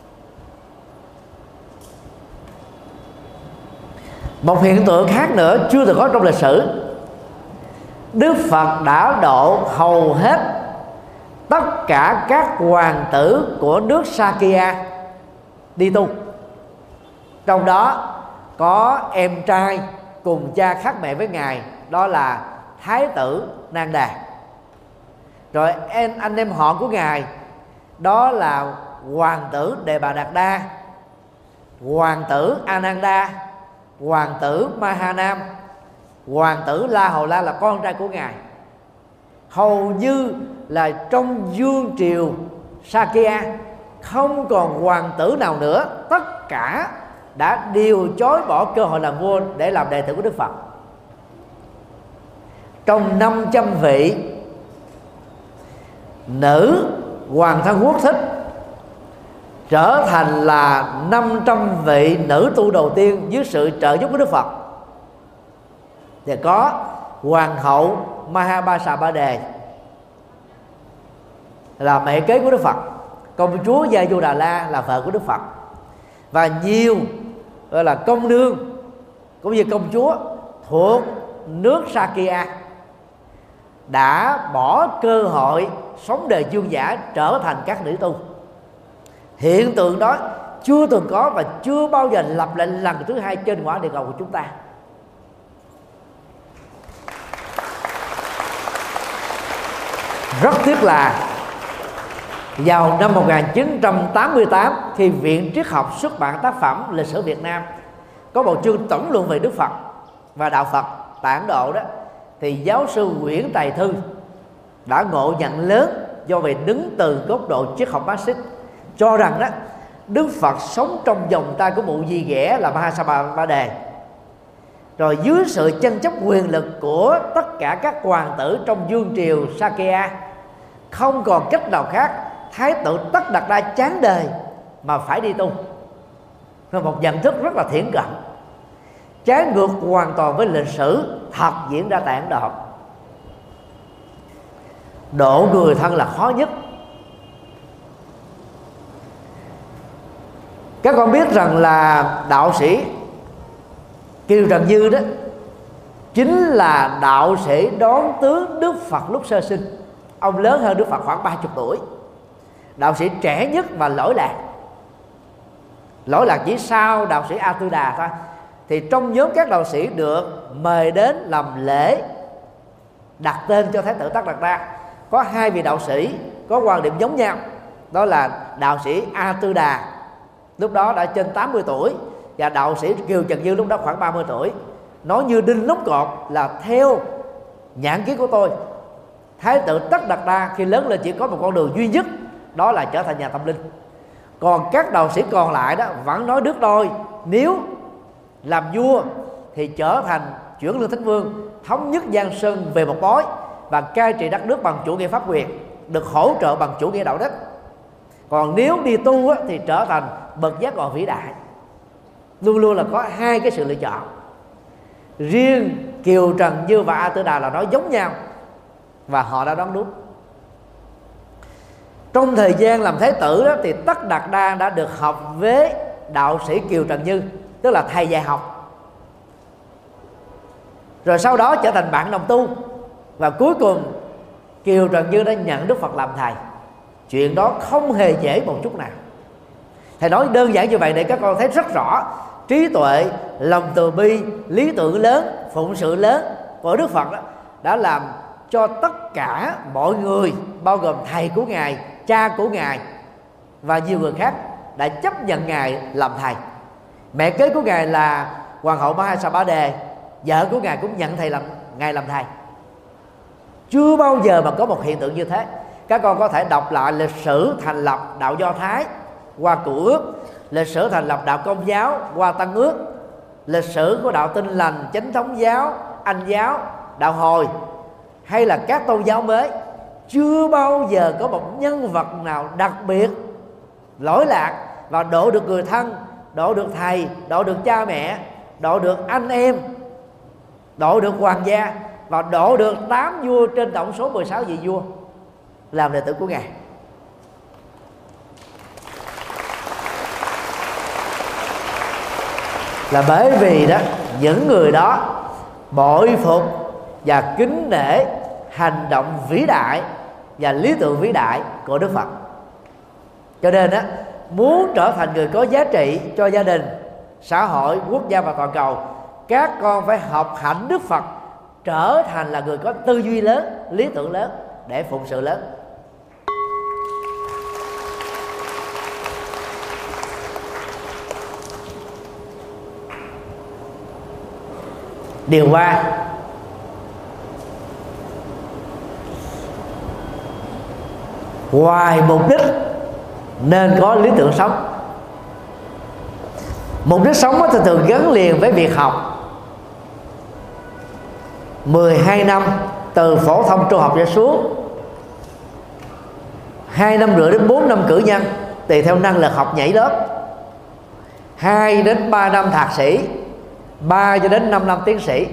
Một hiện tượng khác nữa chưa từng có trong lịch sử, Đức Phật đã độ hầu hết tất cả các hoàng tử của nước Sakya đi tu. Trong đó có em trai cùng cha khác mẹ với Ngài, đó là Thái tử Nang Đà. Rồi anh, anh em họ của Ngài đó là hoàng tử Đề Bà Đạt Đa, hoàng tử Ananda, hoàng tử Mahanam, hoàng tử La Hầu La là con trai của Ngài. Hầu như là trong vương triều Sakya không còn hoàng tử nào nữa, tất cả đã đều chối bỏ cơ hội làm vua để làm đệ tử của Đức Phật. Trong năm trăm vị nữ hoàng thân quốc thích trở thành là năm trăm vị nữ tu đầu tiên dưới sự trợ giúp của Đức Phật. Thì có hoàng hậu Mahabasa Ba Đề là mẹ kế của Đức Phật, công chúa Gia Du Đà La là vợ của Đức Phật, và nhiều gọi là công nương cũng như công chúa thuộc nước Sakya đã bỏ cơ hội sống đời dương giả trở thành các nữ tu. Hiện tượng đó chưa từng có và chưa bao giờ lặp lại lần thứ hai trên quả địa cầu của chúng ta. Rất tiếc là vào năm một nghìn chín trăm tám mươi tám, khi Viện Triết học xuất bản tác phẩm Lịch sử Việt Nam, có một chương tổng luận về Đức Phật và đạo Phật tại Ấn Độ đó, thì giáo sư Nguyễn Tài Thư đã ngộ nhận lớn do về đứng từ góc độ triết học Marxist, cho rằng đó Đức Phật sống trong vòng tay của mụ dì ghẻ là Mahasabha Ba Đề. Rồi dưới sự tranh chấp quyền lực của tất cả các hoàng tử trong vương triều Sakya, không còn cách nào khác, Thái tử Tất Đạt Đa chán đời mà phải đi tu. Một nhận thức rất là thiển cận, trái ngược hoàn toàn với lịch sử thật diễn ra tại Ấn Độ. Độ người thân là khó nhất. Các con biết rằng là đạo sĩ Kiều Trần Như đó chính là đạo sĩ đón tướng Đức Phật lúc sơ sinh. Ông lớn hơn Đức Phật khoảng ba mươi tuổi, đạo sĩ trẻ nhất và lỗi lạc. Lỗi lạc chỉ sau đạo sĩ A Tư Đà thôi. Thì trong nhóm các đạo sĩ được mời đến làm lễ đặt tên cho Thái tử Tất Đạt Đa, có hai vị đạo sĩ có quan điểm giống nhau. Đó là đạo sĩ A Tư Đà, lúc đó đã trên tám mươi tuổi, và đạo sĩ Kiều Trần Như lúc đó khoảng ba mươi tuổi. Nói như đinh đóng cột là theo nhãn kiến của tôi, Thái tử Tất Đạt Đa khi lớn lên chỉ có một con đường duy nhất, đó là trở thành nhà tâm linh. Còn các đạo sĩ còn lại đó vẫn nói đứt đôi, nếu làm vua thì trở thành chuyển lương Thánh Vương, thống nhất Giang Sơn về một mối và cai trị đất nước bằng chủ nghĩa pháp quyền, được hỗ trợ bằng chủ nghĩa đạo đức. Còn nếu đi tu á, thì trở thành bậc giác ngộ vĩ đại. Luôn luôn là có hai cái sự lựa chọn. Riêng Kiều Trần Như và A Tư Đà là nói giống nhau, và họ đã đoán đúng. Trong thời gian làm thái tử đó, thì Tất Đạt Đa đã được học với đạo sĩ Kiều Trần Như, tức là thầy dạy học. Rồi sau đó trở thành bạn đồng tu, và cuối cùng Kiều Trần Như đã nhận Đức Phật làm thầy. Chuyện đó không hề dễ một chút nào. Thầy nói đơn giản như vậy để các con thấy rất rõ trí tuệ, lòng từ bi, lý tưởng lớn, phụng sự lớn của Đức Phật đó, đã làm cho tất cả mọi người, bao gồm thầy của Ngài, cha của Ngài và nhiều người khác, đã chấp nhận Ngài làm thầy. Mẹ kế của Ngài là Hoàng hậu Mahasa Đề, vợ của Ngài cũng nhận thầy làm Ngài làm thầy. Chưa bao giờ mà có một hiện tượng như thế. Các con có thể đọc lại lịch sử thành lập đạo Do Thái qua Cựu Ước, lịch sử thành lập đạo Công giáo qua Tân Ước, lịch sử của đạo Tin Lành, Chánh Thống giáo, Anh giáo, đạo Hồi hay là các tôn giáo mới. Chưa bao giờ có một nhân vật nào đặc biệt lỗi lạc và độ được người thân, độ được thầy, độ được cha mẹ, độ được anh em, độ được hoàng gia và độ được tám vua trên tổng số mười sáu vị vua làm đệ tử của Ngài. Là bởi vì đó, những người đó bội phục và kính nể hành động vĩ đại và lý tưởng vĩ đại của Đức Phật. Cho nên đó, muốn trở thành người có giá trị cho gia đình, xã hội, quốc gia và toàn cầu, các con phải học hạnh Đức Phật, trở thành là người có tư duy lớn, lý tưởng lớn để phụng sự lớn. Điều ba, ngoài mục đích nên có lý tưởng sống. Mục đích sống thì thường gắn liền với việc học. mười hai năm từ phổ thông trung học trở xuống, hai năm rưỡi đến bốn năm cử nhân tùy theo năng lực học nhảy lớp, hai đến ba năm thạc sĩ, ba cho đến năm năm tiến sĩ.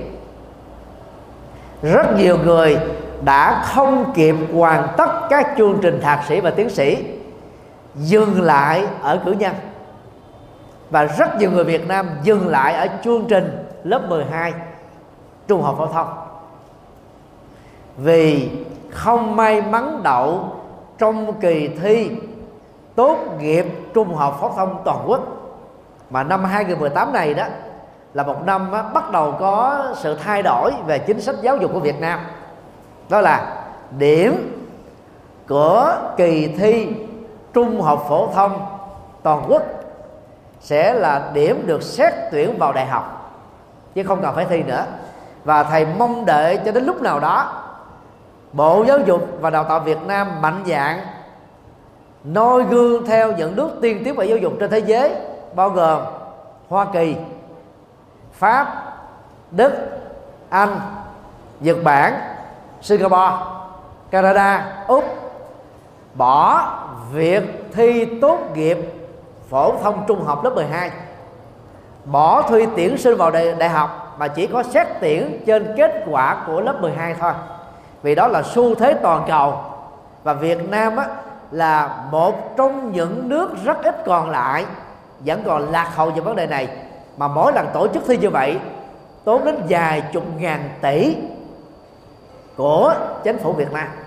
Rất nhiều người đã không kịp hoàn tất các chương trình thạc sĩ và tiến sĩ, dừng lại ở cử nhân. Và rất nhiều người Việt Nam dừng lại ở chương trình lớp mười hai trung học phổ thông, vì không may mắn đậu trong kỳ thi tốt nghiệp trung học phổ thông toàn quốc. Mà năm hai không một tám này đó là một năm á, bắt đầu có sự thay đổi về chính sách giáo dục của Việt Nam. Đó là điểm của kỳ thi trung học phổ thông toàn quốc sẽ là điểm được xét tuyển vào đại học, chứ không cần phải thi nữa. Và thầy mong đợi cho đến lúc nào đó Bộ Giáo dục và Đào tạo Việt Nam mạnh dạn noi gương theo những nước tiên tiến về giáo dục trên thế giới, bao gồm Hoa Kỳ, Pháp, Đức, Anh, Nhật Bản, Singapore, Canada, Úc, bỏ việc thi tốt nghiệp phổ thông trung học lớp mười hai, bỏ thi tuyển sinh vào đại, đại học mà chỉ có xét tuyển trên kết quả của lớp mười hai thôi. Vì đó là xu thế toàn cầu, và Việt Nam á, là một trong những nước rất ít còn lại vẫn còn lạc hậu về vấn đề này. Mà mỗi lần tổ chức thi như vậy tốn đến vài chục ngàn tỷ của chính phủ Việt Nam.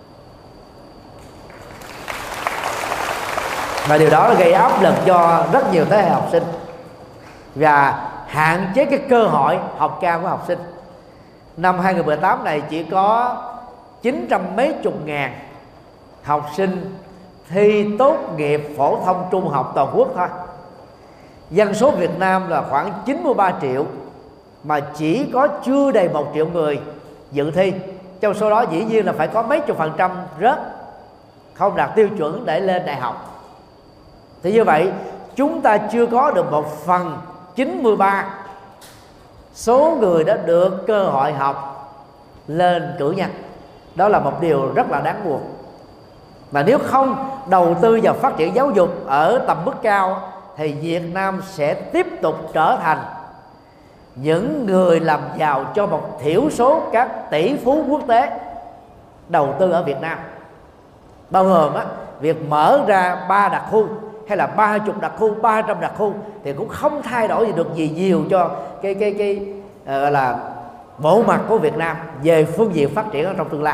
Và điều đó gây áp lực cho rất nhiều thế hệ học sinh và hạn chế cái cơ hội học cao của học sinh. Năm hai không một tám này chỉ có chín trăm mấy chục ngàn học sinh thi tốt nghiệp phổ thông trung học toàn quốc thôi. Dân số Việt Nam là khoảng chín mươi ba triệu, mà chỉ có chưa đầy một triệu người dự thi. Trong số đó dĩ nhiên là phải có mấy chục phần trăm rớt, không đạt tiêu chuẩn để lên đại học. Thì như vậy chúng ta chưa có được một phần chín mươi ba số người đã được cơ hội học lên cử nhân. Đó là một điều rất là đáng buồn. Và nếu không đầu tư vào phát triển giáo dục ở tầm mức cao thì Việt Nam sẽ tiếp tục trở thành những người làm giàu cho một thiểu số các tỷ phú quốc tế đầu tư ở Việt Nam. Bao gồm á, việc mở ra ba đặc khu hay là ba chục đặc khu, ba trăm đặc khu thì cũng không thay đổi gì được gì nhiều cho cái cái cái gọi uh, là bộ mặt của Việt Nam về phương diện phát triển ở trong tương lai.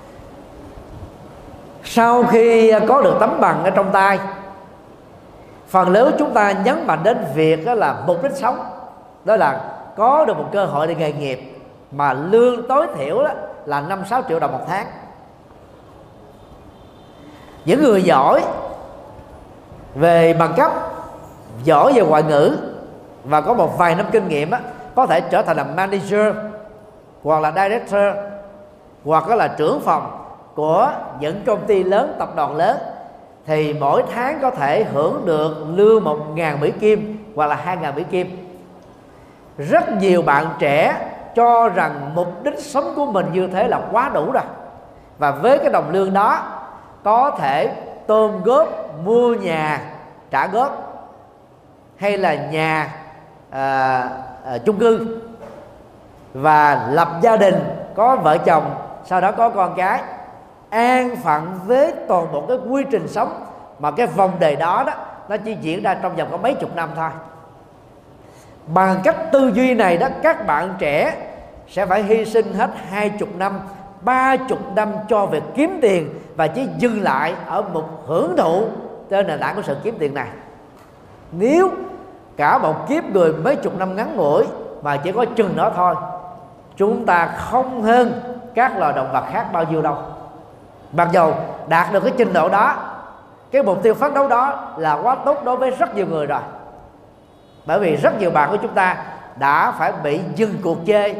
Sau khi có được tấm bằng ở trong tay, phần lớn chúng ta nhấn mạnh đến việc đó là mục đích sống, đó là có được một cơ hội để nghề nghiệp mà lương tối thiểu đó là năm sáu triệu đồng một tháng. Những người giỏi về bằng cấp, giỏi về ngoại ngữ và có một vài năm kinh nghiệm á, có thể trở thành là manager hoặc là director hoặc là trưởng phòng của những công ty lớn, tập đoàn lớn, thì mỗi tháng có thể hưởng được lương một ngàn Mỹ Kim hoặc là hai ngàn Mỹ Kim. Rất nhiều bạn trẻ cho rằng mục đích sống của mình như thế là quá đủ rồi, và với cái đồng lương đó có thể tôm góp, mua nhà trả góp, hay là nhà à, à, chung cư, và lập gia đình, có vợ chồng, sau đó có con cái, an phận với toàn bộ cái quy trình sống mà cái vòng đời đó đó nó chỉ diễn ra trong vòng có mấy chục năm thôi. Bằng cách tư duy này đó, các bạn trẻ sẽ phải hy sinh hết hai chục năm, ba chục năm cho việc kiếm tiền, và chỉ dừng lại ở một hưởng thụ trên nền tảng của sự kiếm tiền này. Nếu cả một kiếp người mấy chục năm ngắn ngủi mà chỉ có chừng đó thôi, chúng ta không hơn các loài động vật khác bao nhiêu đâu. Mặc dù đạt được cái trình độ đó, cái mục tiêu phấn đấu đó là quá tốt đối với rất nhiều người rồi. Bởi vì rất nhiều bạn của chúng ta đã phải bị dừng cuộc chơi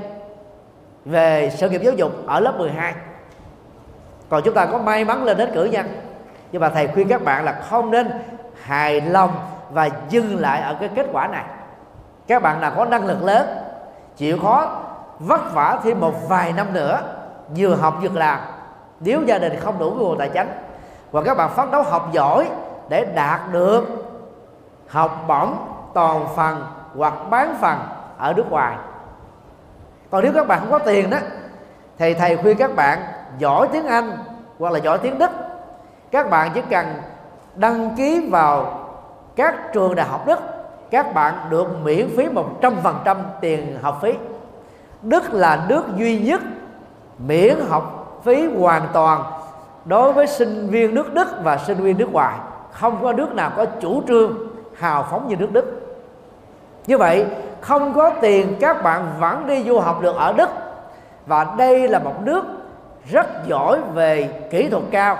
về sự nghiệp giáo dục ở lớp mười hai. Còn chúng ta có may mắn lên đến cử nhân. Nhưng mà thầy khuyên các bạn là không nên hài lòng và dừng lại ở cái kết quả này. Các bạn nào có năng lực lớn, chịu khó vất vả thêm một vài năm nữa, vừa học vừa làm, nếu gia đình không đủ nguồn tài chính, và các bạn phấn đấu học giỏi để đạt được học bổng toàn phần hoặc bán phần ở nước ngoài. Còn nếu các bạn không có tiền đó, thì thầy khuyên các bạn giỏi tiếng Anh hoặc là giỏi tiếng Đức, các bạn chỉ cần đăng ký vào các trường đại học Đức, các bạn được miễn phí một trăm phần trăm tiền học phí. Đức là nước duy nhất miễn học phí hoàn toàn đối với sinh viên nước Đức và sinh viên nước ngoài. Không có nước nào có chủ trương hào phóng như nước Đức. Như vậy không có tiền các bạn vẫn đi du học được ở Đức, và đây là một nước rất giỏi về kỹ thuật cao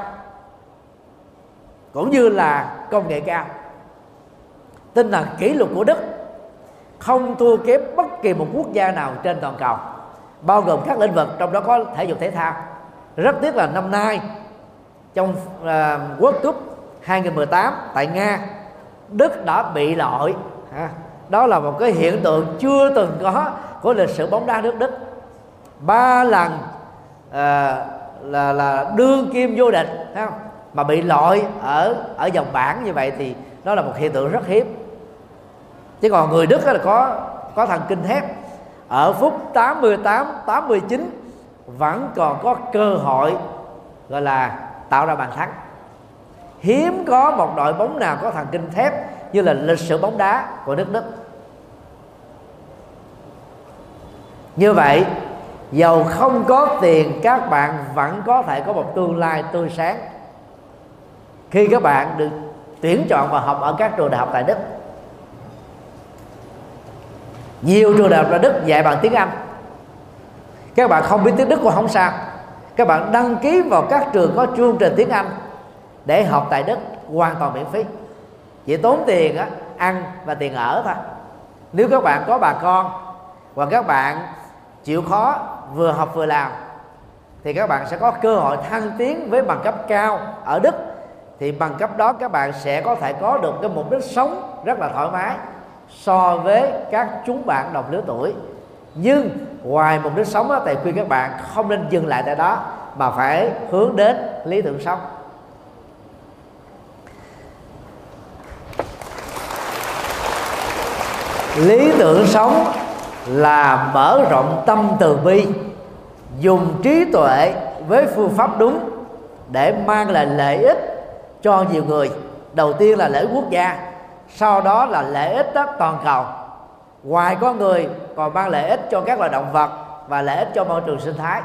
cũng như là công nghệ cao. Tinh thần kỷ luật của Đức không thua kém bất kỳ một quốc gia nào trên toàn cầu, bao gồm các lĩnh vực, trong đó có thể dục thể thao. Rất tiếc là năm nay trong uh, World Cup hai không một tám tại Nga, Đức đã bị loại. ha. Đó là một cái hiện tượng chưa từng có của lịch sử bóng đá nước Đức. Ba lần uh, là là đương kim vô địch, thấy không? Mà bị loại ở ở vòng bảng như vậy thì đó là một hiện tượng rất hiếm. Chứ còn người Đức là có có thần kinh thép, ở phút tám mươi tám, tám mươi chín vẫn còn có cơ hội gọi là tạo ra bàn thắng. Hiếm có một đội bóng nào có thần kinh thép như là lịch sử bóng đá của nước Đức. Như vậy, dầu không có tiền, các bạn vẫn có thể có một tương lai tươi sáng khi các bạn được tuyển chọn và học ở các trường đại học tại Đức. Nhiều trường đại học tại Đức dạy bằng tiếng Anh. Các bạn không biết tiếng Đức cũng không sao, các bạn đăng ký vào các trường có chương trình tiếng Anh để học tại Đức hoàn toàn miễn phí, chỉ tốn tiền á, ăn và tiền ở thôi. Nếu các bạn có bà con và các bạn chịu khó vừa học vừa làm thì các bạn sẽ có cơ hội thăng tiến với bằng cấp cao ở Đức. Thì bằng cấp đó các bạn sẽ có thể có được cái mục đích sống rất là thoải mái so với các chúng bạn đồng lứa tuổi. Nhưng ngoài mục đích sống đó, thầy khuyên các bạn không nên dừng lại tại đó, mà phải hướng đến lý tưởng sống. Lý tưởng sống là mở rộng tâm từ bi, dùng trí tuệ với phương pháp đúng để mang lại lợi ích cho nhiều người. Đầu tiên là lợi ích quốc gia, sau đó là lợi ích toàn cầu. Ngoài con người còn mang lợi ích cho các loài động vật và lợi ích cho môi trường sinh thái.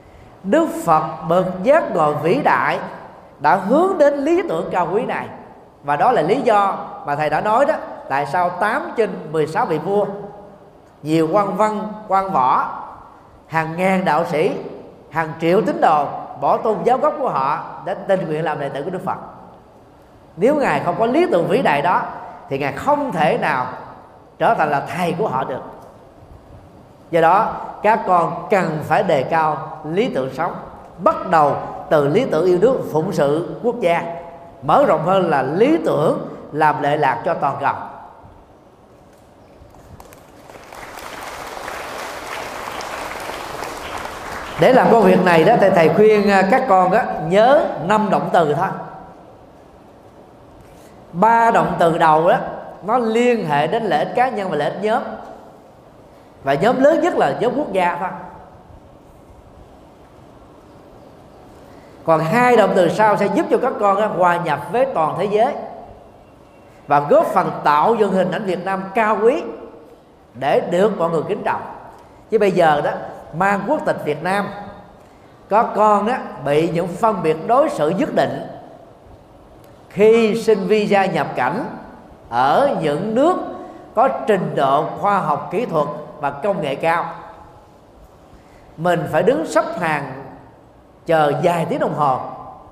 Đức Phật bậc giác ngộ vĩ đại đã hướng đến lý tưởng cao quý này, Và đó là lý do mà thầy đã nói đó, tại sao tám trên mười sáu vị vua, nhiều quan văn, quan võ, hàng ngàn đạo sĩ, hàng triệu tín đồ bỏ tôn giáo gốc của họ để tình nguyện làm đệ tử của Đức Phật. Nếu Ngài không có lý tưởng vĩ đại đó thì Ngài không thể nào trở thành là thầy của họ được. Do đó các con cần phải đề cao lý tưởng sống, bắt đầu từ lý tưởng yêu nước phụng sự quốc gia, mở rộng hơn là lý tưởng làm lệ lạc cho toàn cầu. Để làm công việc này đó thì thầy khuyên các con đó, nhớ năm động từ thôi. Ba động từ đầu đó nó liên hệ đến lợi ích cá nhân và lợi ích nhóm, và nhóm lớn nhất là nhóm quốc gia thôi. Còn hai động từ sau sẽ giúp cho các con đó, hòa nhập với toàn thế giới và góp phần tạo dựng hình ảnh Việt Nam cao quý để được mọi người kính trọng. Chứ bây giờ đó mang quốc tịch Việt Nam, có con đó bị những phân biệt đối xử nhất định khi xin visa nhập cảnh ở những nước có trình độ khoa học kỹ thuật và công nghệ cao. Mình phải đứng xếp hàng chờ vài tiếng đồng hồ,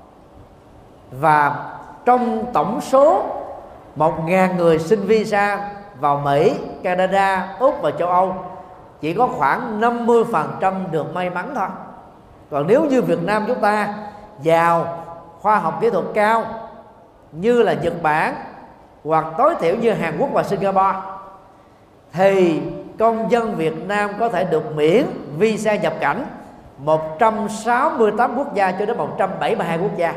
và trong tổng số một nghìn người xin visa vào Mỹ, Canada, Úc và châu Âu, chỉ có khoảng năm mươi phần trăm được may mắn thôi. Còn nếu như Việt Nam chúng ta giàu khoa học kỹ thuật cao như là Nhật Bản, hoặc tối thiểu như Hàn Quốc và Singapore, thì công dân Việt Nam có thể được miễn visa nhập cảnh một trăm sáu mươi tám quốc gia cho đến một trăm bảy mươi hai quốc gia.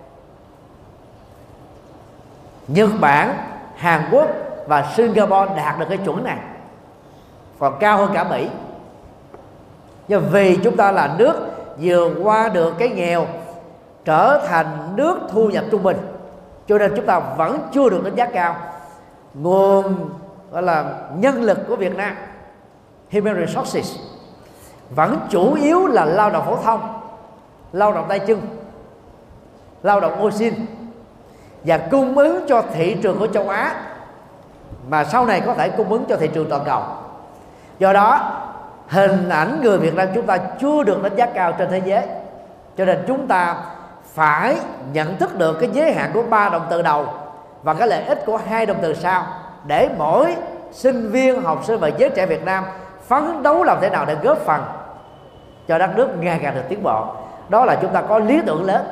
Nhật Bản, Hàn Quốc và Singapore đạt được cái chuẩn này, còn cao hơn cả Mỹ. Nhưng vì chúng ta là nước vừa qua được cái nghèo trở thành nước thu nhập trung bình, cho nên chúng ta vẫn chưa được đánh giá cao nguồn gọi là nhân lực của Việt Nam. Human resources vẫn chủ yếu là lao động phổ thông, lao động tay chân, lao động ô xin, và cung ứng cho thị trường của châu Á, mà sau này có thể cung ứng cho thị trường toàn cầu. Do đó hình ảnh người Việt Nam chúng ta chưa được đánh giá cao trên thế giới, cho nên chúng ta phải nhận thức được cái giới hạn của ba động từ đầu và cái lợi ích của hai động từ sau, để mỗi sinh viên, học sinh và giới trẻ Việt Nam phấn đấu làm thế nào để góp phần cho đất nước ngày càng được tiến bộ. Đó là chúng ta có lý tưởng lớn.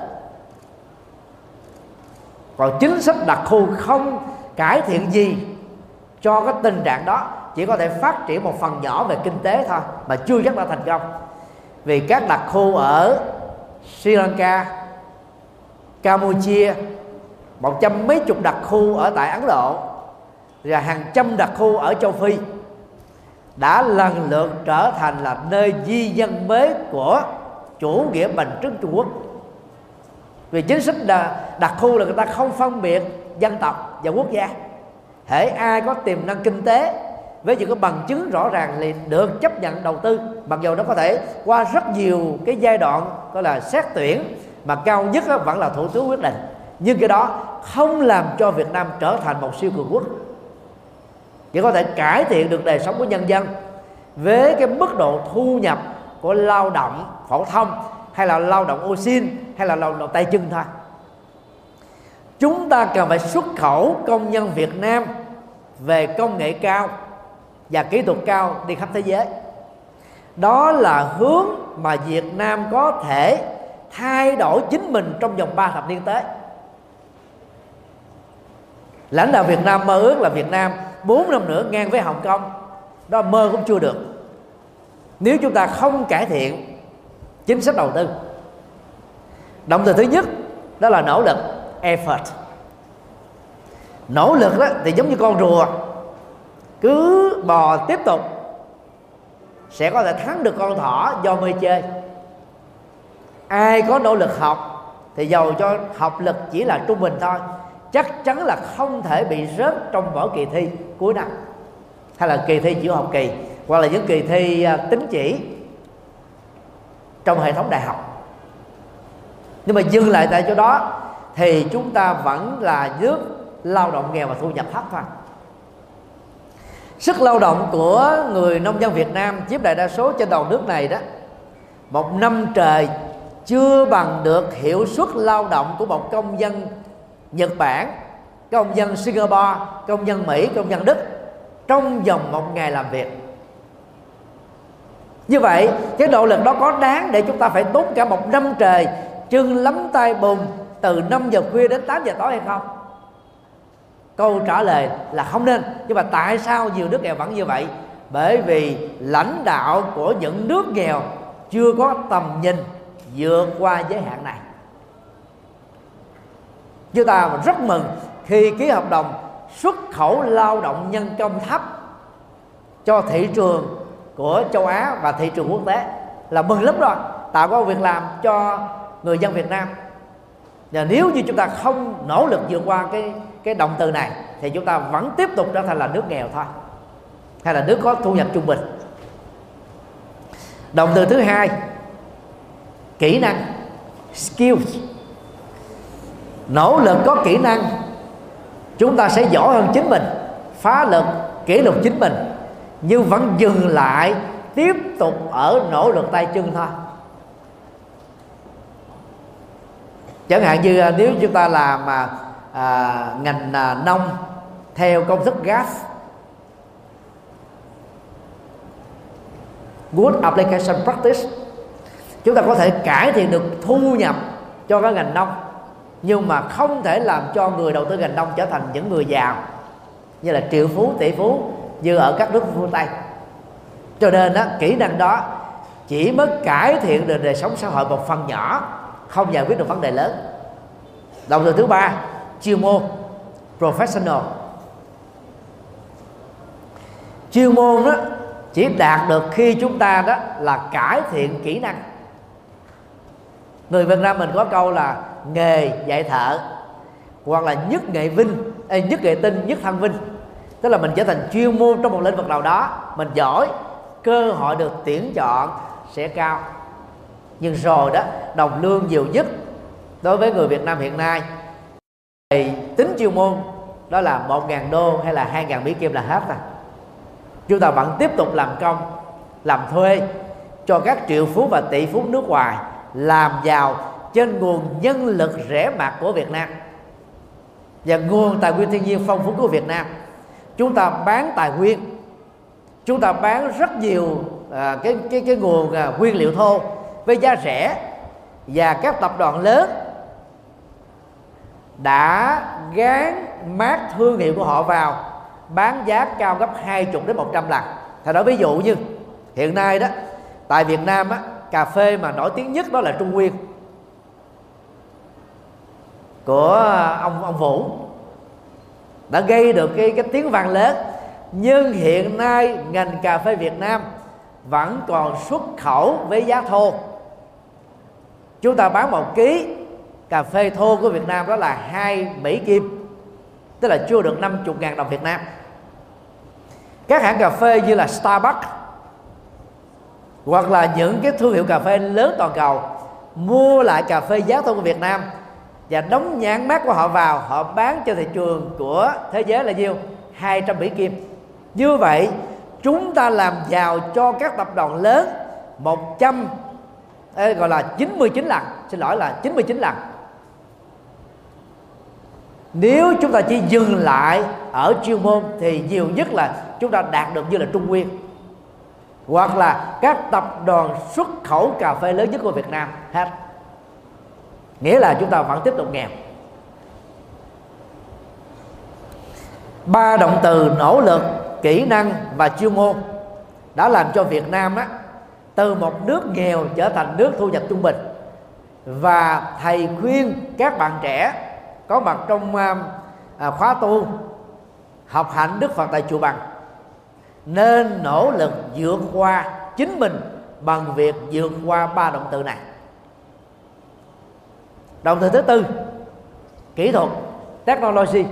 Còn chính sách đặc khu không cải thiện gì cho cái tình trạng đó, chỉ có thể phát triển một phần nhỏ về kinh tế thôi, mà chưa chắc đã thành công. Vì các đặc khu ở Sri Lanka, Campuchia, một trăm mấy chục đặc khu ở tại Ấn Độ và hàng trăm đặc khu ở châu Phi đã lần lượt trở thành là nơi di dân mới của chủ nghĩa bành trướng Trung Quốc. Vì chính sách đặc khu là người ta không phân biệt dân tộc và quốc gia. Hễ ai có tiềm năng kinh tế với những cái bằng chứng rõ ràng thì được chấp nhận đầu tư, mặc dù nó có thể qua rất nhiều cái giai đoạn gọi là xét tuyển, mà cao nhất vẫn là thủ tướng quyết định. Nhưng cái đó không làm cho Việt Nam trở thành một siêu cường quốc. Chỉ có thể cải thiện được đời sống của nhân dân với cái mức độ thu nhập của lao động phổ thông, hay là lao động ô xin, hay là lao động tay chân thôi. Chúng ta cần phải xuất khẩu công nhân Việt Nam về công nghệ cao và kỹ thuật cao đi khắp thế giới. Đó là hướng mà Việt Nam có thể thay đổi chính mình trong vòng ba thập niên tới. Lãnh đạo Việt Nam mơ ước là Việt Nam bốn năm nữa ngang với Hồng Kông, đó mơ cũng chưa được, nếu chúng ta không cải thiện chính sách đầu tư. Động từ thứ nhất đó là nỗ lực, effort. Nỗ lực đó thì giống như con rùa, cứ bò tiếp tục sẽ có thể thắng được con thỏ do mê chơi. Ai có nỗ lực học thì dầu cho học lực chỉ là trung bình thôi, chắc chắn là không thể bị rớt trong mỗi kỳ thi cuối năm, hay là kỳ thi giữa học kỳ, hoặc là những kỳ thi tín chỉ trong hệ thống đại học. Nhưng mà dừng lại tại chỗ đó thì chúng ta vẫn là nước lao động nghèo và thu nhập thấp thôi. Sức lao động của người nông dân Việt Nam chiếm đại đa số trên đầu nước này đó, một năm trời chưa bằng được hiệu suất lao động của một công dân Nhật Bản, công dân Singapore, công dân Mỹ, công dân Đức trong vòng một ngày làm việc. Như vậy cái nỗ lực đó có đáng để chúng ta phải tốn cả một năm trời chân lắm tay bùn từ năm giờ khuya đến tám giờ tối hay không? Câu trả lời là không nên. Nhưng mà tại sao nhiều nước nghèo vẫn như vậy? Bởi vì lãnh đạo của những nước nghèo chưa có tầm nhìn vượt qua giới hạn này. Chúng ta rất mừng khi ký hợp đồng xuất khẩu lao động nhân công thấp cho thị trường của châu Á và thị trường quốc tế, là mừng lắm rồi, tạo có việc làm cho người dân Việt Nam. Và nếu như chúng ta không nỗ lực vượt qua cái cái động từ này thì chúng ta vẫn tiếp tục trở thành là nước nghèo thôi, hay là nước có thu nhập trung bình. Động từ thứ hai, kỹ năng, skills. Nỗ lực có kỹ năng, chúng ta sẽ giỏi hơn chính mình, phá lực kỷ lục chính mình, nhưng vẫn dừng lại tiếp tục ở nỗ lực tay chân thôi. Chẳng hạn như nếu chúng ta làm mà à, ngành à, nông theo công thức gas, good application practice, chúng ta có thể cải thiện được thu nhập cho cái ngành nông, nhưng mà không thể làm cho người đầu tư ngành nông trở thành những người giàu như là triệu phú, tỷ phú như ở các nước phương Tây. Cho nên đó, kỹ năng đó chỉ mới cải thiện được đời sống xã hội một phần nhỏ, không giải quyết được vấn đề lớn. Động từ thứ ba, chuyên môn, professional. Chuyên môn đó chỉ đạt được khi chúng ta đó là cải thiện kỹ năng. Người Việt Nam mình có câu là nghề dạy thợ, hoặc là nhất nghệ vinh, nhất nghệ tinh, nhất thân vinh. Tức là mình trở thành chuyên môn trong một lĩnh vực nào đó, mình giỏi, cơ hội được tuyển chọn sẽ cao. Nhưng rồi đó, đồng lương nhiều nhất đối với người Việt Nam hiện nay thì tính chuyên môn đó là một ngàn đô hay là hai ngàn Mỹ Kim là hết rồi. Chúng ta vẫn tiếp tục làm công, làm thuê cho các triệu phú và tỷ phú nước ngoài làm giàu trên nguồn nhân lực rẻ mạt của Việt Nam và nguồn tài nguyên thiên nhiên phong phú của Việt Nam. Chúng ta bán tài nguyên, chúng ta bán rất nhiều à, cái cái cái nguồn à, nguyên liệu thô với giá rẻ, và các tập đoàn lớn đã gán mác thương hiệu của họ vào, bán giá cao gấp hai mươi đến một trăm lần. Thật nói ví dụ như hiện nay đó tại Việt Nam á, cà phê mà nổi tiếng nhất đó là Trung Nguyên của ông ông Vũ đã gây được cái cái tiếng vang lớn. Nhưng hiện nay ngành cà phê Việt Nam vẫn còn xuất khẩu với giá thô. Chúng ta bán một ký cà phê thô của Việt Nam đó là hai Mỹ Kim, tức là chưa được năm mươi ngàn đồng Việt Nam. Các hãng cà phê như là Starbucks hoặc là những cái thương hiệu cà phê lớn toàn cầu mua lại cà phê giá thô của Việt Nam và đóng nhãn mác của họ vào, họ bán cho thị trường của thế giới là nhiêu? hai trăm Mỹ Kim. Như vậy chúng ta làm giàu cho các tập đoàn lớn một trăm ê, gọi là chín mươi chín lần, xin lỗi là chín mươi chín lần. Nếu chúng ta chỉ dừng lại ở chuyên môn thì nhiều nhất là chúng ta đạt được như là Trung Nguyên hoặc là các tập đoàn xuất khẩu cà phê lớn nhất của Việt Nam hết. Nghĩa là chúng ta vẫn tiếp tục nghèo. Ba động từ nỗ lực, kỹ năng và chuyên môn đã làm cho Việt Nam á, từ một nước nghèo trở thành nước thu nhập trung bình. Và thầy khuyên các bạn trẻ có mặt trong à, khóa tu học hạnh Đức Phật tại chùa Bằng nên nỗ lực vượt qua chính mình bằng việc vượt qua ba động từ này. Động từ thứ tư, kỹ thuật, technology.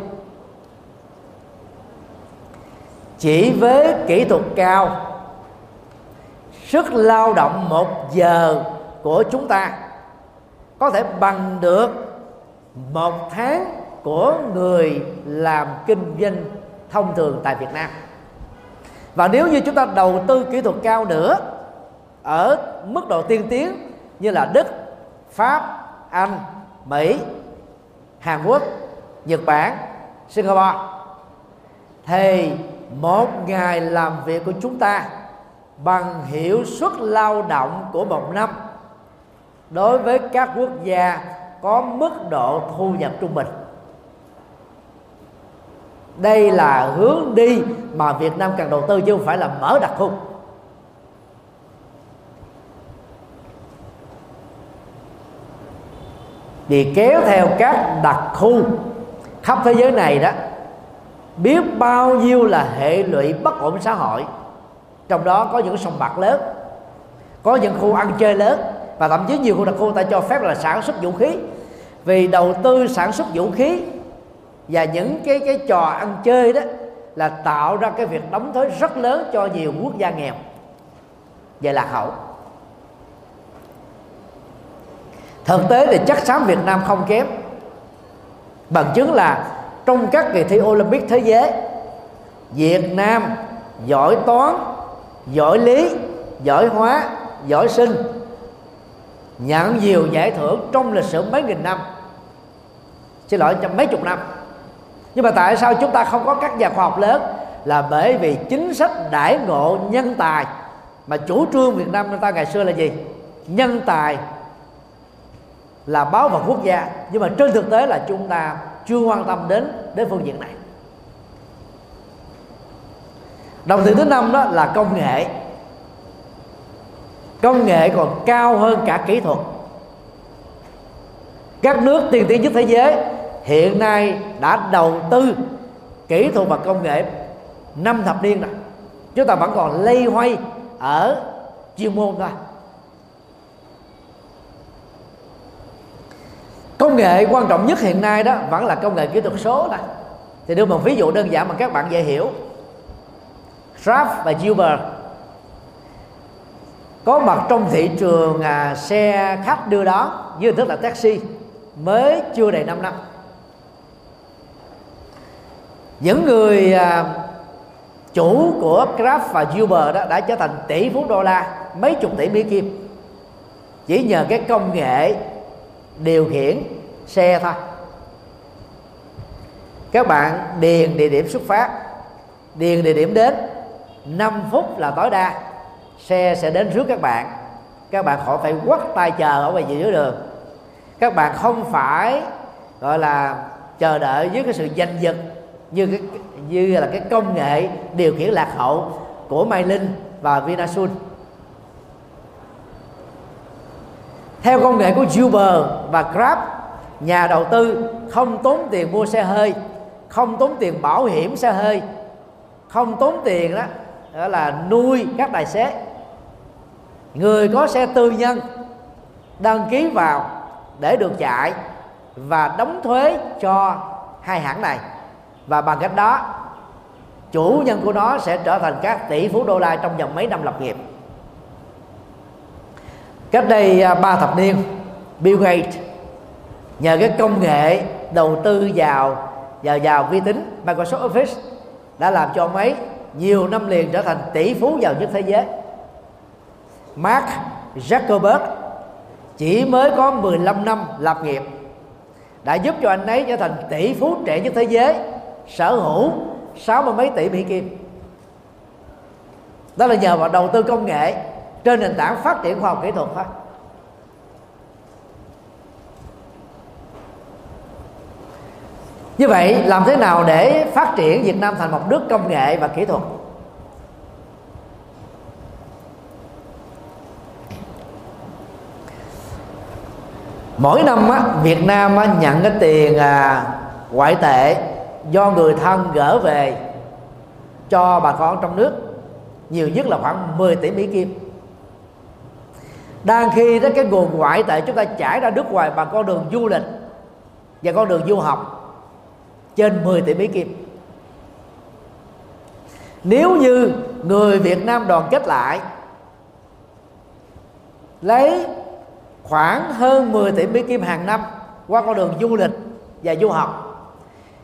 Chỉ với kỹ thuật cao, sức lao động một giờ của chúng ta có thể bằng được một tháng của người làm kinh doanh thông thường tại Việt Nam. Và nếu như chúng ta đầu tư kỹ thuật cao nữa ở mức độ tiên tiến như là Đức, Pháp, Anh, Mỹ, Hàn Quốc, Nhật Bản, Singapore, thì một ngày làm việc của chúng ta bằng hiệu suất lao động của một năm đối với các quốc gia có mức độ thu nhập trung bình. Đây là hướng đi mà Việt Nam cần đầu tư, chứ không phải là mở đặc khu. Vì kéo theo các đặc khu khắp thế giới này đó, biết bao nhiêu là hệ lụy bất ổn xã hội. Trong đó có những sòng bạc lớn, có những khu ăn chơi lớn, và thậm chí nhiều khu đặc khu ta cho phép là sản xuất vũ khí. Vì đầu tư sản xuất vũ khí và những cái cái trò ăn chơi đó là tạo ra cái việc đóng thuế rất lớn cho nhiều quốc gia nghèo và lạc hậu. Thực tế thì chắc chắn Việt Nam không kém. Bằng chứng là trong các kỳ thi Olympic thế giới, Việt Nam giỏi toán, giỏi lý, giỏi hóa, giỏi sinh, nhận nhiều giải thưởng trong lịch sử mấy nghìn năm, xin lỗi, trong mấy chục năm. Nhưng mà tại sao chúng ta không có các nhà khoa học lớn? Là bởi vì chính sách đãi ngộ nhân tài mà chủ trương Việt Nam chúng ta ngày xưa là gì? Nhân tài là báu vật quốc gia. Nhưng mà trên thực tế là chúng ta chưa quan tâm đến đến phương diện này. Đồng tiền thứ năm đó là công nghệ. Công nghệ còn cao hơn cả kỹ thuật. Các nước tiên tiến nhất thế giới hiện nay đã đầu tư kỹ thuật và công nghệ năm thập niên rồi. Chúng ta vẫn còn lây hoay ở chuyên môn thôi. Công nghệ quan trọng nhất hiện nay đó vẫn là công nghệ kỹ thuật số này. Thì đưa một ví dụ đơn giản mà các bạn dễ hiểu. Grab và Uber có mặt trong thị trường à, xe khách đưa đón dưới hình thức là taxi mới chưa đầy năm năm. Những người à, chủ của Grab và Uber đó đã trở thành tỷ phú đô la, mấy chục tỷ Mỹ Kim, chỉ nhờ cái công nghệ điều khiển xe thôi. Các bạn điền địa điểm xuất phát, điền địa điểm đến, năm phút là tối đa, xe sẽ đến trước các bạn. Các bạn khỏi phải quắt tay chờ ở ngoài dưới đường. Các bạn không phải gọi là chờ đợi với cái sự giành giật như cái như là cái công nghệ điều khiển lạc hậu của Mai Linh và Vinasun. Theo công nghệ của Uber và Grab, nhà đầu tư không tốn tiền mua xe hơi, không tốn tiền bảo hiểm xe hơi, không tốn tiền đó, đó là nuôi các tài xế. Người có xe tư nhân đăng ký vào để được chạy và đóng thuế cho hai hãng này, và bằng cách đó chủ nhân của nó sẽ trở thành các tỷ phú đô la trong vòng mấy năm lập nghiệp. Cách đây ba thập niên, Bill Gates nhờ cái công nghệ đầu tư vào vào vào vi tính Microsoft Office đã làm cho ông ấy nhiều năm liền trở thành tỷ phú giàu nhất thế giới. Mark Zuckerberg chỉ mới có mười lăm năm lập nghiệp đã giúp cho anh ấy trở thành tỷ phú trẻ nhất thế giới, sở hữu sáu mươi mấy tỷ Mỹ Kim. Đó là nhờ vào đầu tư công nghệ trên nền tảng phát triển khoa học kỹ thuật thôi. Như vậy làm thế nào để phát triển Việt Nam thành một nước công nghệ và kỹ thuật? Mỗi năm á, Việt Nam á, nhận cái tiền à, ngoại tệ do người thân gỡ về cho bà con trong nước nhiều nhất là khoảng mười tỷ Mỹ Kim. Đang khi đó cái nguồn ngoại tệ chúng ta chảy ra nước ngoài bằng con đường du lịch và con đường du học trên mười tỷ Mỹ Kim. Nếu như người Việt Nam đoàn kết lại lấy khoảng hơn mười tỷ Mỹ Kim hàng năm qua con đường du lịch và du học,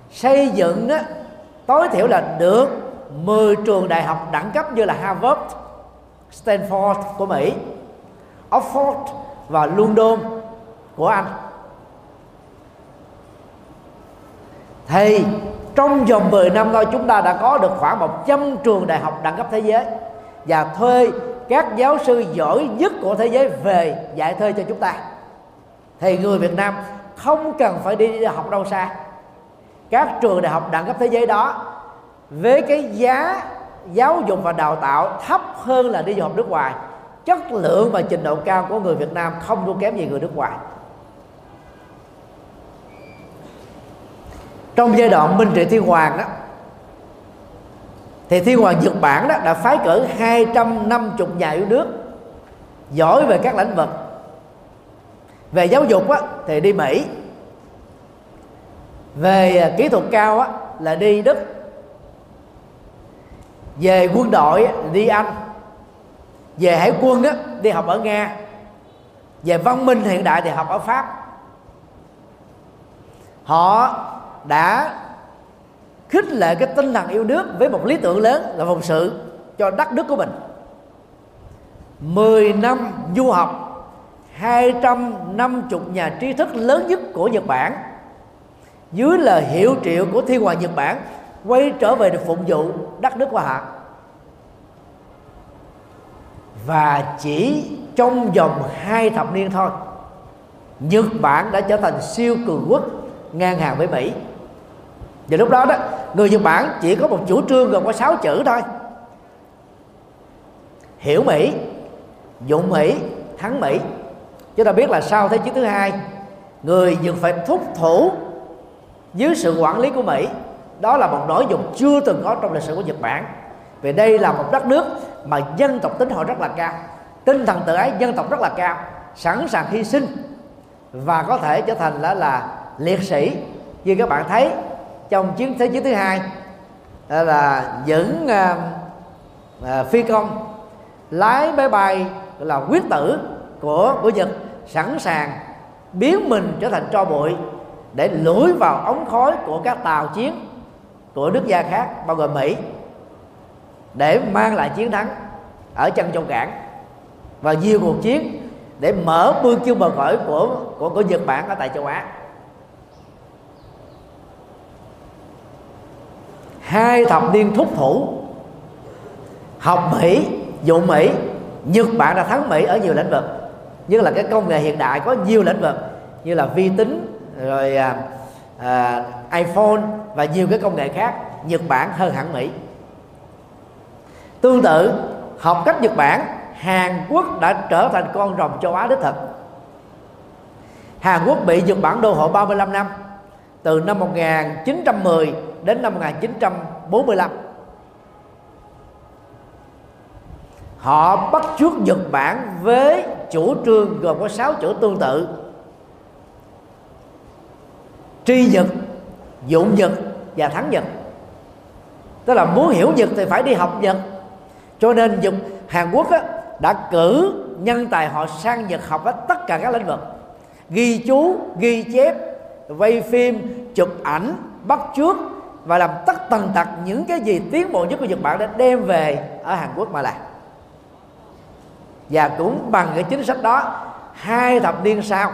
xây dựng á, tối thiểu là được mười trường đại học đẳng cấp như là Harvard, Stanford của Mỹ, Oxford và London của Anh. Thì trong vòng mười năm thôi chúng ta đã có được khoảng một trăm trường đại học đẳng cấp thế giới và thuê các giáo sư giỏi nhất của thế giới về dạy thơ cho chúng ta. Thì người Việt Nam không cần phải đi học đâu xa. Các trường đại học đẳng cấp thế giới đó với cái giá giáo dục và đào tạo thấp hơn là đi du học nước ngoài, chất lượng và trình độ cao của người Việt Nam không thua kém gì người nước ngoài. Trong giai đoạn Minh trị Thiên Hoàng đó, thì Thiên Hoàng Nhật Bản đó đã phái cử hai trăm năm mươi nhà yêu nước giỏi về các lĩnh vực. Về giáo dục á, thì đi Mỹ. Về kỹ thuật cao á, là đi Đức. Về quân đội á, đi Anh. Về hải quân á, đi học ở Nga. Về văn minh hiện đại thì học ở Pháp. Họ đã khích lệ cái tinh thần yêu nước với một lý tưởng lớn là phụng sự cho đất nước của mình. Mười năm du học, hai trăm năm mươi nhà trí thức lớn nhất của Nhật Bản dưới lời hiệu triệu của Thiên Hoàng Nhật Bản quay trở về để phụng vụ đất nước của họ. Và chỉ trong vòng hai thập niên thôi, Nhật Bản đã trở thành siêu cường quốc ngang hàng với Mỹ. Và lúc đó đó, người Nhật Bản chỉ có một chủ trương gồm có sáu chữ thôi: hiểu Mỹ, dụng Mỹ, thắng Mỹ. Chúng ta biết là sau Thế chiến thứ hai, người Nhật phải thúc thủ dưới sự quản lý của Mỹ. Đó là một nỗi nhục chưa từng có trong lịch sử của Nhật Bản. Vì đây là một đất nước mà dân tộc tính họ rất là cao, tinh thần tự ái dân tộc rất là cao, sẵn sàng hy sinh và có thể trở thành là, là liệt sĩ. Như các bạn thấy trong chiến thế chiến thứ hai, là những uh, uh, phi công lái máy bay là quyết tử của của Nhật sẵn sàng biến mình trở thành tro bụi để lủi vào ống khói của các tàu chiến của nước gia khác, bao gồm Mỹ, để mang lại chiến thắng ở chân châu cảng và nhiều cuộc chiến để mở mương chương bờ cõi của, của của Nhật Bản ở tại châu Á. Hai thập niên thúc thủ học Mỹ, dụng Mỹ, Nhật Bản đã thắng Mỹ ở nhiều lĩnh vực, như là cái công nghệ hiện đại có nhiều lĩnh vực như là vi tính, rồi à, à, iPhone và nhiều cái công nghệ khác. Nhật Bản hơn hẳn Mỹ. Tương tự, học cách Nhật Bản, Hàn Quốc đã trở thành con rồng châu Á đích thực. Hàn Quốc bị Nhật Bản đô hộ ba mươi lăm năm, từ năm một nghìn chín trăm mười đến năm một nghìn chín trăm bốn mươi lăm. Họ bắt chước Nhật Bản với chủ trương gồm có sáu chữ tương tự: tri Nhật, dụng Nhật và thắng Nhật. Tức là muốn hiểu Nhật thì phải đi học Nhật. Cho nên Nhật, Hàn Quốc á, đã cử nhân tài họ sang Nhật học hết tất cả các lĩnh vực: ghi chú, ghi chép, quay phim, chụp ảnh, bắt chước và làm tất tần tật những cái gì tiến bộ nhất của Nhật Bản để đem về ở Hàn Quốc mà làm. Và cũng bằng cái chính sách đó, hai thập niên sau,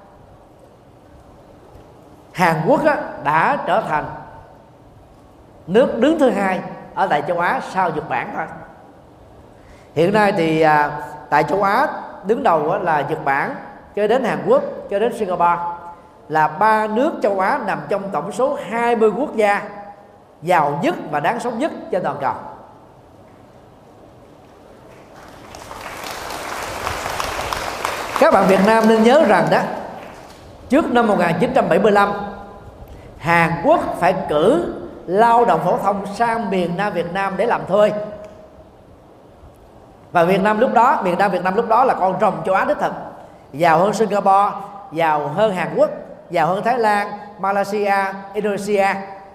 Hàn Quốc á, đã trở thành nước đứng thứ hai ở tại châu Á sau Nhật Bản thôi. Hiện nay thì à, tại châu Á đứng đầu á, là Nhật Bản, cho đến Hàn Quốc, cho đến Singapore, là ba nước châu Á nằm trong tổng số hai mươi quốc gia giàu nhất và đáng sống nhất trên toàn cầu. Các bạn Việt Nam nên nhớ rằng đó, trước năm một nghìn chín trăm bảy mươi lăm, Hàn Quốc phải cử lao động phổ thông sang miền Nam Việt Nam để làm thuê. Và Việt Nam lúc đó, miền Nam Việt Nam lúc đó là con rồng châu Á đích thực, giàu hơn Singapore, giàu hơn Hàn Quốc, giàu hơn Thái Lan, Malaysia, Indonesia.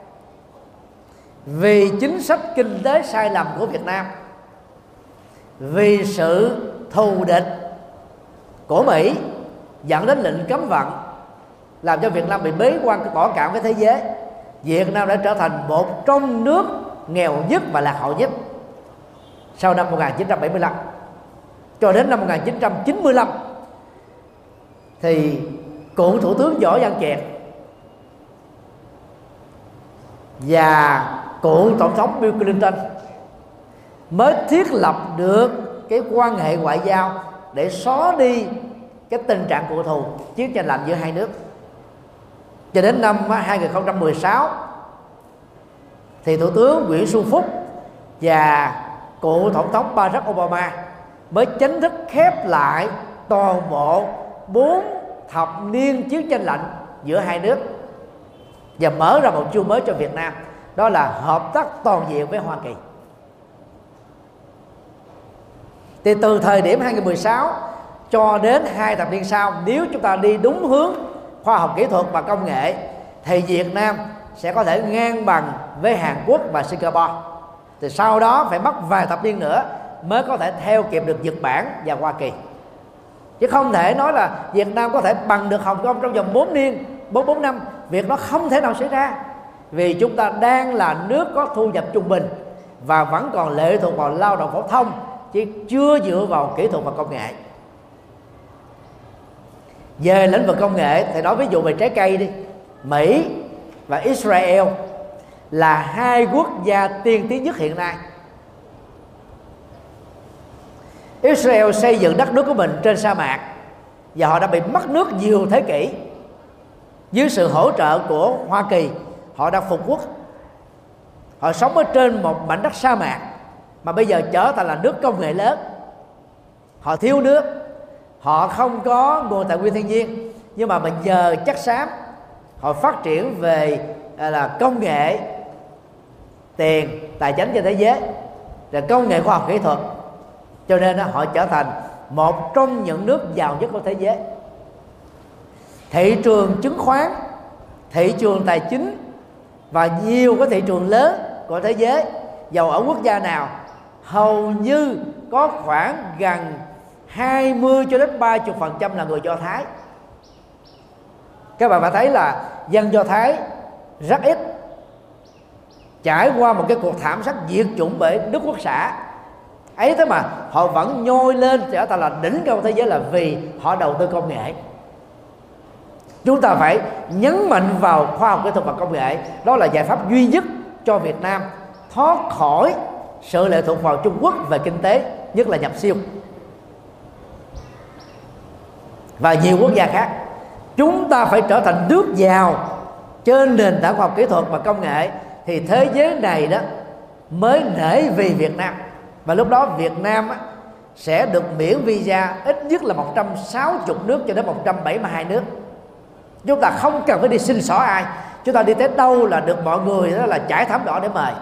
Vì chính sách kinh tế sai lầm của Việt Nam, vì sự thù địch của Mỹ dẫn đến lệnh cấm vận, làm cho Việt Nam bị bế quan bỏ cạn với thế giới, Việt Nam đã trở thành một trong nước nghèo nhất và lạc hậu nhất sau năm một nghìn chín trăm bảy mươi lăm. Cho đến năm một nghìn chín trăm chín mươi lăm thì cựu thủ tướng Võ Văn Kiệt và cựu tổng thống Bill Clinton mới thiết lập được cái quan hệ ngoại giao để xóa đi cái tình trạng cựu thù chiến tranh lạnh giữa hai nước. Cho đến năm hai nghìn không trăm mười sáu thì thủ tướng Nguyễn Xuân Phúc và cựu tổng thống Barack Obama mới chính thức khép lại toàn bộ bốn thập niên chiến tranh lạnh giữa hai nước và mở ra một chương mới cho Việt Nam, đó là hợp tác toàn diện với Hoa Kỳ. Thì từ thời điểm hai nghìn không trăm mười sáu cho đến hai thập niên sau, nếu chúng ta đi đúng hướng khoa học kỹ thuật và công nghệ thì Việt Nam sẽ có thể ngang bằng với Hàn Quốc và Singapore. Thì sau đó phải mất vài thập niên nữa mới có thể theo kịp được Nhật Bản và Hoa Kỳ. Chứ không thể nói là Việt Nam có thể bằng được Hồng Kông trong vòng bốn niên, bốn bốn năm. Việc đó không thể nào xảy ra, vì chúng ta đang là nước có thu nhập trung bình và vẫn còn lệ thuộc vào lao động phổ thông, chứ chưa dựa vào kỹ thuật và công nghệ. Về lĩnh vực công nghệ thì nói ví dụ về trái cây đi, Mỹ và Israel là hai quốc gia tiên tiến nhất hiện nay. Israel xây dựng đất nước của mình trên sa mạc và họ đã bị mất nước nhiều thế kỷ. Dưới sự hỗ trợ của Hoa Kỳ, họ đã phục quốc. Họ sống ở trên một mảnh đất sa mạc mà bây giờ trở thành là nước công nghệ lớn. Họ thiếu nước, họ không có nguồn tài nguyên thiên nhiên, nhưng mà mình nhờ chất xám họ phát triển về là công nghệ, tiền, tài chính trên thế giới, là công nghệ khoa học kỹ thuật, cho nên họ trở thành một trong những nước giàu nhất của thế giới. Thị trường chứng khoán, thị trường tài chính và nhiều cái thị trường lớn của thế giới, dầu ở quốc gia nào, hầu như có khoảng gần hai mươi cho đến ba mươi phần trăm là người Do Thái. Các bạn phải thấy là dân Do Thái rất ít, trải qua một cái cuộc thảm sát diệt chủng bởi Đức Quốc xã ấy, thế mà họ vẫn nhoi lên trở thành là đỉnh cao thế giới, là vì họ đầu tư công nghệ. Chúng ta phải nhấn mạnh vào khoa học kỹ thuật và công nghệ, đó là giải pháp duy nhất cho Việt Nam thoát khỏi sự lệ thuộc vào Trung Quốc về kinh tế, nhất là nhập siêu, và nhiều quốc gia khác. Chúng ta phải trở thành nước giàu trên nền tảng khoa học kỹ thuật và công nghệ, thì thế giới này đó mới nể vì Việt Nam. Và lúc đó Việt Nam á, sẽ được miễn visa ít nhất là một trăm sáu mươi nước cho đến một trăm bảy mươi hai nước. Chúng ta không cần phải đi xin xỏ ai, chúng ta đi tới đâu là được mọi người đó là trải thảm đỏ để mời.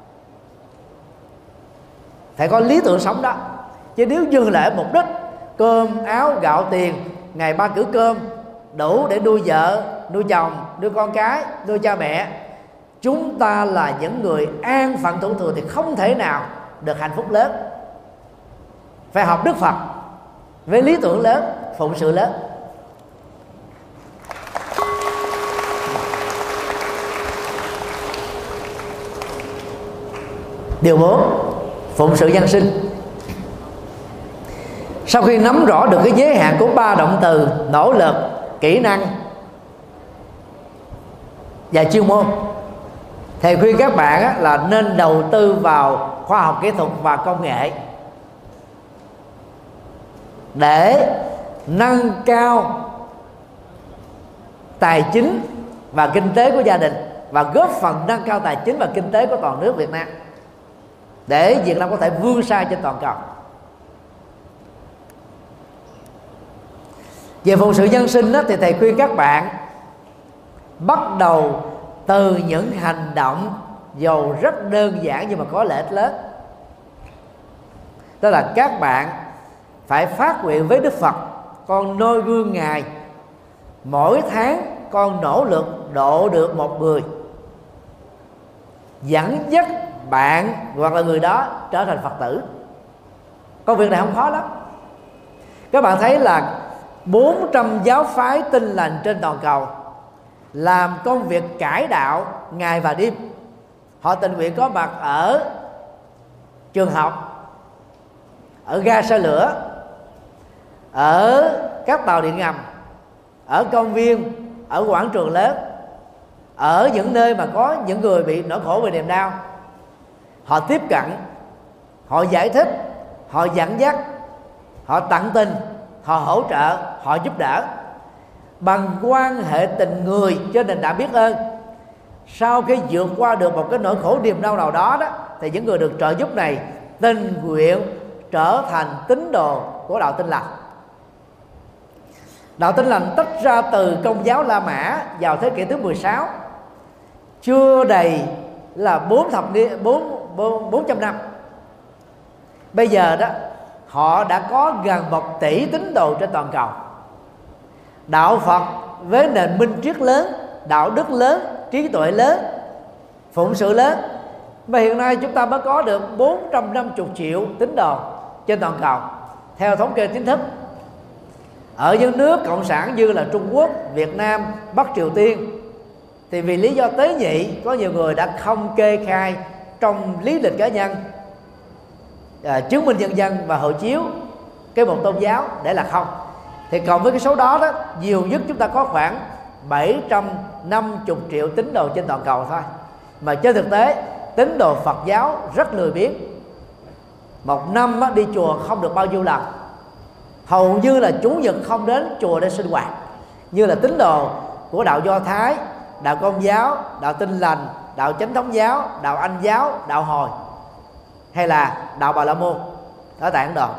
Phải có lý tưởng sống đó, chứ nếu dừng lại mục đích cơm áo gạo tiền, ngày ba cử cơm đủ để nuôi vợ, nuôi chồng, nuôi con cái, nuôi cha mẹ, chúng ta là những người an phận thủ thường thì không thể nào được hạnh phúc lớn. Phải học Đức Phật với lý tưởng lớn, phụng sự lớn. Điều bốn, phụng sự dân sinh. Sau khi nắm rõ được cái giới hạn của ba động từ nỗ lực, kỹ năng và chuyên môn, thầy khuyên các bạn là nên đầu tư vào khoa học kỹ thuật và công nghệ để nâng cao tài chính và kinh tế của gia đình, và góp phần nâng cao tài chính và kinh tế của toàn nước Việt Nam, để Việt Nam có thể vươn xa trên toàn cầu. Về phụng sự dân sinh đó, thì thầy khuyên các bạn bắt đầu từ những hành động dầu rất đơn giản nhưng mà có lợi ích lớn. Đó là các bạn phải phát nguyện với Đức Phật: con noi gương Ngài, mỗi tháng con nỗ lực độ được một người, dẫn dắt bạn hoặc là người đó trở thành Phật tử. Công việc này không khó lắm. Các bạn thấy là bốn trăm giáo phái Tin Lành trên toàn cầu làm công việc cải đạo ngày và đêm. Họ tình nguyện có mặt ở trường học, ở ga xe lửa, ở các tàu điện ngầm, ở công viên, ở quảng trường lớn, ở những nơi mà có những người bị nỗi khổ về niềm đau. Họ tiếp cận, họ giải thích, họ dẫn dắt, họ tận tình, họ hỗ trợ, họ giúp đỡ bằng quan hệ tình người cho nền tảng biết ơn. Sau khi vượt qua được một cái nỗi khổ niềm đau nào đó đó, thì những người được trợ giúp này tình nguyện trở thành tín đồ của đạo Tin Lành. Đạo Tin Lành tách ra từ Công giáo La Mã vào thế kỷ thứ mười sáu, chưa đầy là bốn thập niên bốn bốn trăm năm. Bây giờ đó họ đã có gần một tỷ tín đồ trên toàn cầu. Đạo Phật với nền minh triết lớn, đạo đức lớn, trí tuệ lớn, phụng sự lớn, và hiện nay chúng ta mới có được bốn trăm năm mươi triệu tín đồ trên toàn cầu theo thống kê chính thức. Ở những nước cộng sản như là Trung Quốc, Việt Nam, Bắc Triều Tiên thì vì lý do tế nhị, có nhiều người đã không kê khai trong lý lịch cá nhân, à, chứng minh nhân dân và hộ chiếu cái một tôn giáo để là không. Thì cộng với cái số đó đó, nhiều nhất chúng ta có khoảng bảy trăm năm mươi triệu tín đồ trên toàn cầu thôi. Mà trên thực tế tín đồ Phật giáo rất lười biếng, một năm đi chùa không được bao nhiêu lần, hầu như là chủ nhật không đến chùa để sinh hoạt. Như là tín đồ của đạo Do Thái, đạo Công giáo, đạo Tin Lành, đạo Chánh thống giáo, đạo Anh giáo, đạo Hồi hay là đạo Bà La Môn ở tại Ấn Độ.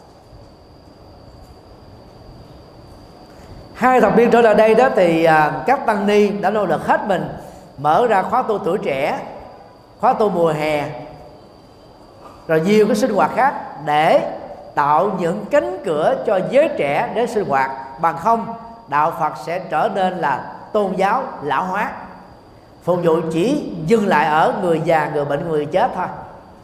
Hai thập niên trở lại đây đó thì à, các tăng ni đã nỗ lực hết mình mở ra khóa tu tuổi trẻ, khóa tu mùa hè, rồi nhiều cái sinh hoạt khác để tạo những cánh cửa cho giới trẻ đến sinh hoạt. Bằng không đạo Phật sẽ trở nên là tôn giáo lão hóa, phục vụ chỉ dừng lại ở người già, người bệnh, người chết thôi.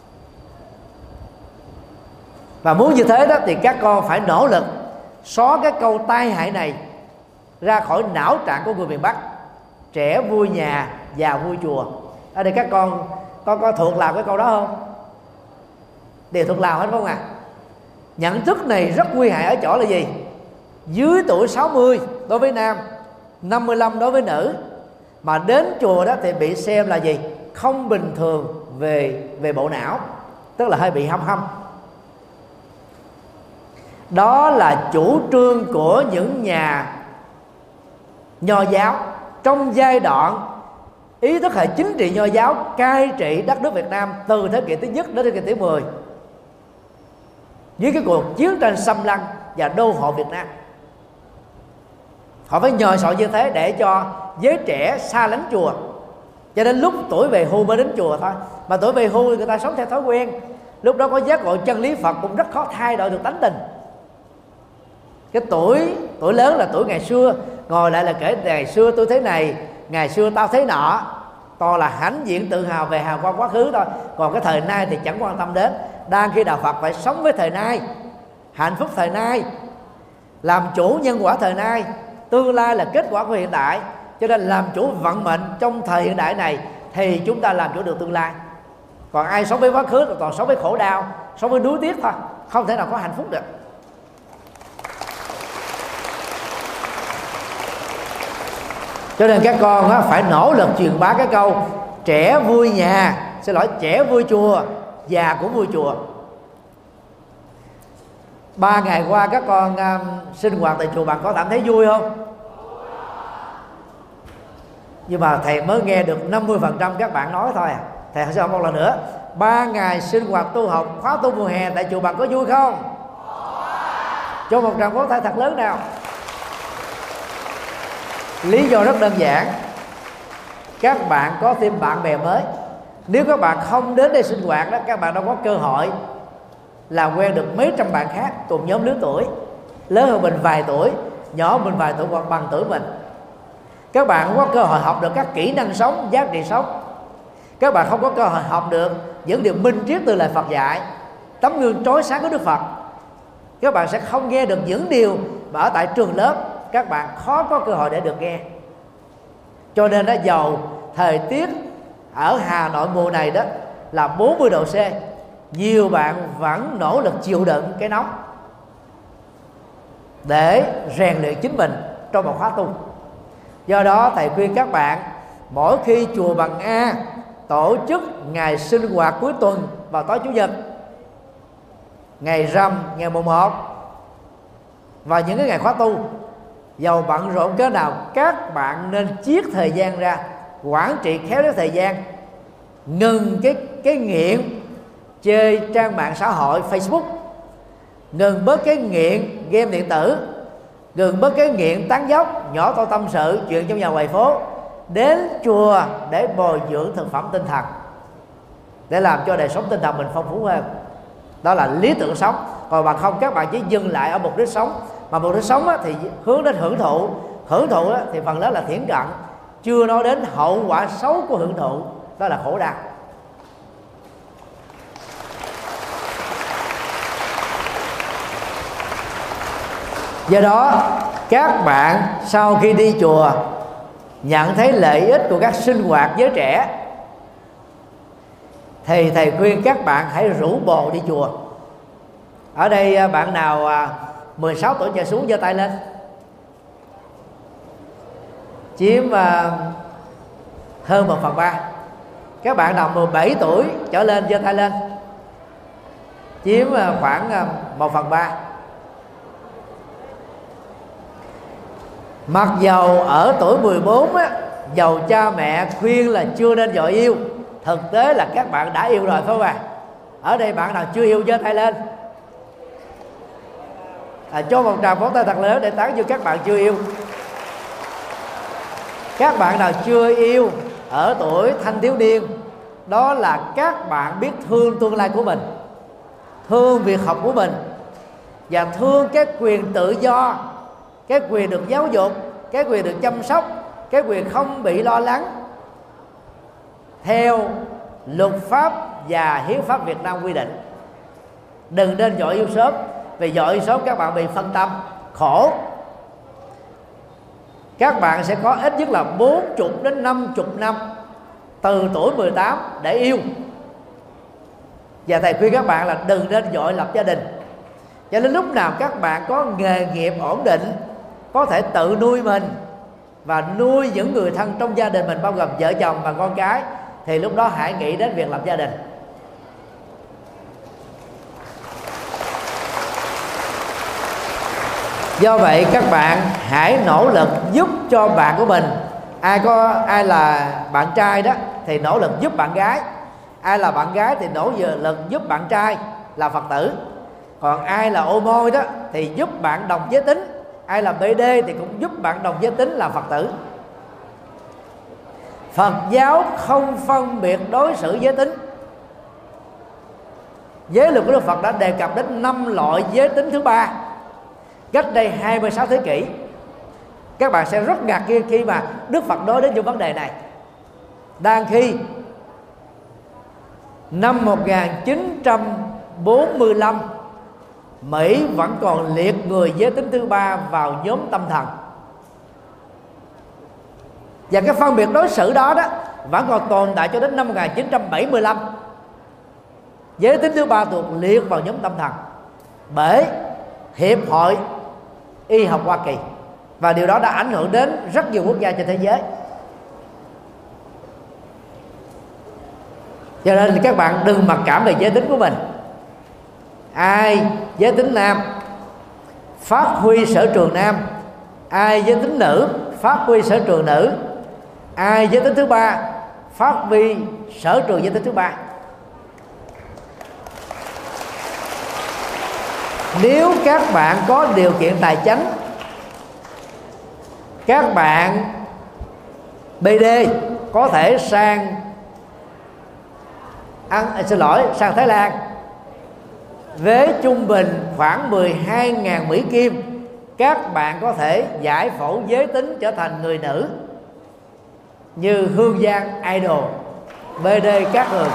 Và muốn như thế đó thì các con phải nỗ lực xóa cái câu tai hại này ra khỏi não trạng của người miền Bắc: trẻ vui nhà, già vui chùa. Ở đây các con có, có thuộc làm cái câu đó không? Đều thuộc làm hết phải không ạ? À? Nhận thức này rất nguy hại ở chỗ là gì? Dưới tuổi sáu mươi đối với nam, năm mươi lăm đối với nữ, mà đến chùa đó thì bị xem là gì? Không bình thường về về bộ não, tức là hơi bị hâm hâm. Đó là chủ trương của những nhà Nho giáo trong giai đoạn ý thức hệ chính trị Nho giáo cai trị đất nước Việt Nam từ thế kỷ thứ nhất đến thế kỷ thứ mười, với cái cuộc chiến tranh xâm lăng và đô hộ Việt Nam. Họ phải nhờ sọ như thế để cho giới trẻ xa lánh chùa, cho đến lúc tuổi về hưu mới đến chùa thôi. Mà tuổi về hưu người ta sống theo thói quen, lúc đó có giác ngộ chân lý Phật cũng rất khó thay đổi được tánh tình. Cái tuổi tuổi lớn là tuổi ngày xưa, ngồi lại là kể ngày xưa tôi thế này, ngày xưa tao thế nọ, toàn là hãnh diện tự hào về hào quang quá khứ thôi. Còn cái thời nay thì chẳng quan tâm đến. Đang khi đạo Phật phải sống với thời nay, hạnh phúc thời nay, làm chủ nhân quả thời nay, tương lai là kết quả của hiện tại. Cho nên làm chủ vận mệnh trong thời hiện đại này thì chúng ta làm chủ được tương lai. Còn ai sống với quá khứ thì toàn sống với khổ đau, sống với nuối tiếc thôi, không thể nào có hạnh phúc được. Cho nên các con á, phải nỗ lực truyền bá cái câu trẻ vui nhà, xin lỗi, trẻ vui chùa, già cũng vui chùa. Ba ngày qua các con um, sinh hoạt tại chùa, bạn có cảm thấy vui không? Nhưng mà thầy mới nghe được năm mươi phần trăm các bạn nói thôi à. Thầy sẽ không một lần nữa. Ba ngày sinh hoạt tu học khóa tu mùa hè tại chùa bạn có vui không? Cho một tràng vỗ tay thật lớn nào. Lý do rất đơn giản, các bạn có thêm bạn bè mới. Nếu các bạn không đến đây sinh hoạt đó, các bạn đâu có cơ hội làm quen được mấy trăm bạn khác cùng nhóm lứa tuổi, lớn hơn mình vài tuổi, nhỏ hơn mình vài tuổi hoặc bằng tuổi mình. Các bạn không có cơ hội học được các kỹ năng sống, giá trị sống. Các bạn không có cơ hội học được những điều minh triết từ lời Phật dạy, tấm gương trói sáng của Đức Phật. Các bạn sẽ không nghe được những điều mà ở tại trường lớp các bạn khó có cơ hội để được nghe. Cho nên đó, dầu thời tiết ở Hà Nội mùa này đó là bốn mươi độ C, nhiều bạn vẫn nỗ lực chịu đựng cái nóng để rèn luyện chính mình trong một khóa tu. Do đó thầy khuyên các bạn, mỗi khi chùa Bằng A tổ chức ngày sinh hoạt cuối tuần vào tối chủ nhật, ngày rằm, ngày mùng một và những cái ngày khóa tu, dầu bận rộn cỡ nào, các bạn nên chiết thời gian ra, quản trị khéo léo thời gian, ngừng cái cái nghiện chơi trang mạng xã hội Facebook, ngừng bớt cái nghiện game điện tử, ngừng bớt cái nghiện tán dóc, nhỏ to tâm sự chuyện trong nhà ngoài phố, đến chùa để bồi dưỡng thực phẩm tinh thần, để làm cho đời sống tinh thần mình phong phú hơn. Đó là lý tưởng sống. Còn bằng không, các bạn chỉ dừng lại ở mục đích sống, mà mục đích sống á, thì hướng đến hưởng thụ. Hưởng thụ á, thì phần lớn là thiển cận, chưa nói đến hậu quả xấu của hưởng thụ, đó là khổ đau. Do đó các bạn sau khi đi chùa nhận thấy lợi ích của các sinh hoạt với trẻ, thì thầy khuyên các bạn hãy rủ bồ đi chùa. Ở đây bạn nào mười sáu tuổi trở xuống giơ tay lên. Chiếm hơn một phần ba. Các bạn nào mười bảy tuổi trở lên giơ tay lên. Chiếm khoảng một phần ba. Mặc dầu ở tuổi mười bốn á, dầu cha mẹ khuyên là chưa nên vội yêu, thực tế là các bạn đã yêu rồi, phải không ạ? Ở đây bạn nào chưa yêu giơ tay lên. À, cho một tràng pháo tay thật lớn để tán cho các bạn chưa yêu. Các bạn nào chưa yêu ở tuổi thanh thiếu niên, đó là các bạn biết thương tương lai của mình, thương việc học của mình, và thương cái quyền tự do, cái quyền được giáo dục, cái quyền được chăm sóc, cái quyền không bị lo lắng theo luật pháp và hiến pháp Việt Nam quy định. Đừng nên vội yêu sớm, vì vội yêu sớm các bạn bị phân tâm, khổ. Các bạn sẽ có ít nhất là bốn mươi đến năm mươi năm từ tuổi mười tám để yêu. Và thầy khuyên các bạn là đừng nên vội lập gia đình. Cho đến lúc nào các bạn có nghề nghiệp ổn định, có thể tự nuôi mình và nuôi những người thân trong gia đình mình, bao gồm vợ chồng và con cái, thì lúc đó hãy nghĩ đến việc lập gia đình. Do vậy các bạn hãy nỗ lực giúp cho bạn của mình. Ai có ai là bạn trai đó thì nỗ lực giúp bạn gái, ai là bạn gái thì nỗ lực giúp bạn trai là Phật tử. Còn ai là ô môi đó thì giúp bạn đồng giới tính, ai là bê đê thì cũng giúp bạn đồng giới tính là Phật tử. Phật giáo không phân biệt đối xử giới tính. Giới luật của Đức Phật đã đề cập đến năm loại giới tính thứ ba cách đây hai mươi sáu thế kỷ. Các bạn sẽ rất ngạc nhiên khi mà Đức Phật nói đến những vấn đề này, đang khi năm một nghìn chín trăm bốn mươi lăm Mỹ vẫn còn liệt người giới tính thứ ba vào nhóm tâm thần. Và cái phân biệt đối xử đó đó vẫn còn tồn tại cho đến năm một nghìn chín trăm bảy mươi lăm. Giới tính thứ ba thuộc liệt vào nhóm tâm thần bởi Hiệp hội Y học Hoa Kỳ, và điều đó đã ảnh hưởng đến rất nhiều quốc gia trên thế giới. Cho nên thì các bạn đừng mặc cảm về giới tính của mình. Ai giới tính nam phát huy sở trường nam, ai giới tính nữ phát huy sở trường nữ, ai giới tính thứ ba phát huy sở trường giới tính thứ ba. Nếu các bạn có điều kiện tài chánh, các bạn bê đê có thể sang ăn à, xin lỗi sang Thái Lan với trung bình khoảng mười hai nghìn Mỹ Kim, các bạn có thể giải phẫu giới tính trở thành người nữ như Hương Giang Idol, bê đê Cát Hường.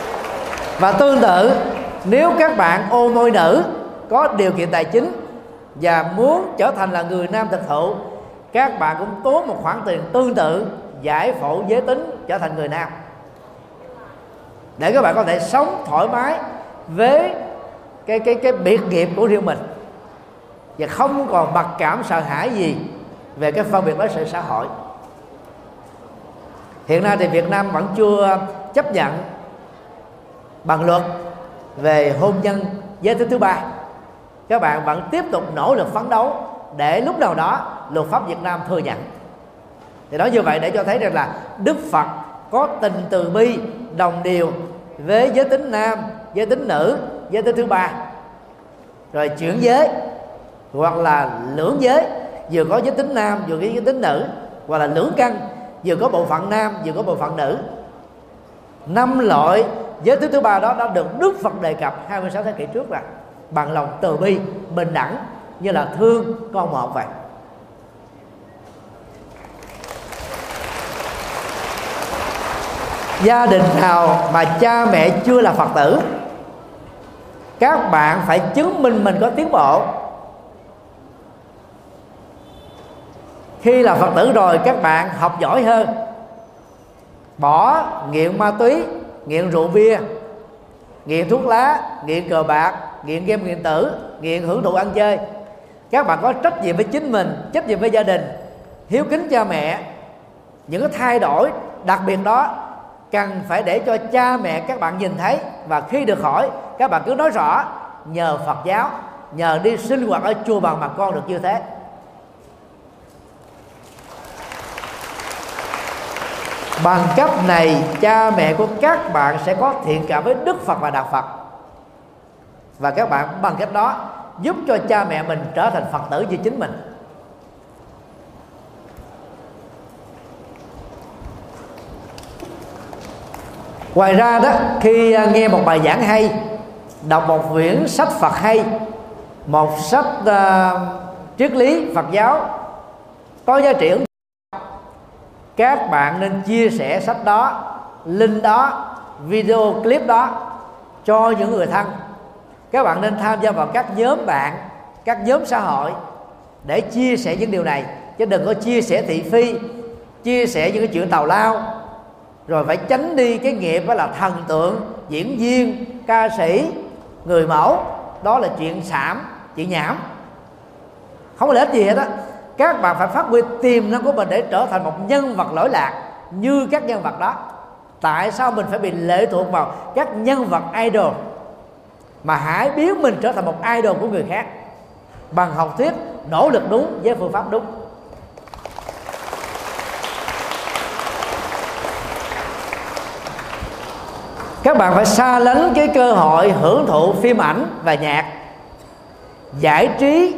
Và tương tự, nếu các bạn ô môi nữ có điều kiện tài chính, và muốn trở thành là người nam thực thụ, các bạn cũng tốn một khoản tiền tương tự giải phẫu giới tính trở thành người nam, để các bạn có thể sống thoải mái với cái cái cái biệt nghiệp của riêng mình và không còn mặc cảm sợ hãi gì về cái phân biệt đối xử xã hội. Hiện nay thì Việt Nam vẫn chưa chấp nhận bằng luật về hôn nhân giới tính thứ ba. Các bạn vẫn tiếp tục nỗ lực phấn đấu để lúc nào đó luật pháp Việt Nam thừa nhận. Thì nói như vậy để cho thấy rằng là Đức Phật có tình từ bi đồng điều với giới tính nam, giới tính nữ, giới tính thứ ba. Rồi chuyển giới hoặc là lưỡng giới, vừa có giới tính nam vừa có giới tính nữ, hoặc là lưỡng căn, vừa có bộ phận nam vừa có bộ phận nữ. Năm loại giới tính thứ ba đó đã được Đức Phật đề cập hai mươi sáu thế kỷ trước rồi, bằng lòng từ bi bình đẳng, như là thương con một vậy. Gia đình nào mà cha mẹ chưa là Phật tử, các bạn phải chứng minh mình có tiến bộ. Khi là Phật tử rồi, các bạn học giỏi hơn, bỏ nghiện ma túy, nghiện rượu bia, nghiện thuốc lá, nghiện cờ bạc, nghiện game điện tử, nghiện hưởng thụ ăn chơi. Các bạn có trách nhiệm với chính mình, trách nhiệm với gia đình, hiếu kính cha mẹ. Những cái thay đổi đặc biệt đó cần phải để cho cha mẹ các bạn nhìn thấy, và khi được hỏi các bạn cứ nói rõ: nhờ Phật giáo, nhờ đi sinh hoạt ở chùa bằng mà con được như thế. Bằng cách này, cha mẹ của các bạn sẽ có thiện cảm với Đức Phật và Đạo Phật, và các bạn bằng cách đó giúp cho cha mẹ mình trở thành Phật tử như chính mình. Ngoài ra đó, khi nghe một bài giảng hay, đọc một quyển sách Phật hay, một sách uh, triết lý Phật giáo có giá trị, các bạn nên chia sẻ sách đó, link đó, video clip đó cho những người thân. Các bạn nên tham gia vào các nhóm bạn, các nhóm xã hội để chia sẻ những điều này, chứ đừng có chia sẻ thị phi, chia sẻ những cái chuyện tào lao, rồi phải tránh đi cái nghiệp đó là thần tượng, diễn viên, ca sĩ, người mẫu. Đó là chuyện xảm, chuyện nhảm, không có lợi ích gì hết á. Các bạn phải phát huy tiềm năng của mình để trở thành một nhân vật lỗi lạc như các nhân vật đó. Tại sao mình phải bị lệ thuộc vào các nhân vật idol, mà hãy biến mình trở thành một idol của người khác bằng học thuyết nỗ lực đúng với phương pháp đúng. Các bạn phải xa lánh cái cơ hội hưởng thụ phim ảnh và nhạc. Giải trí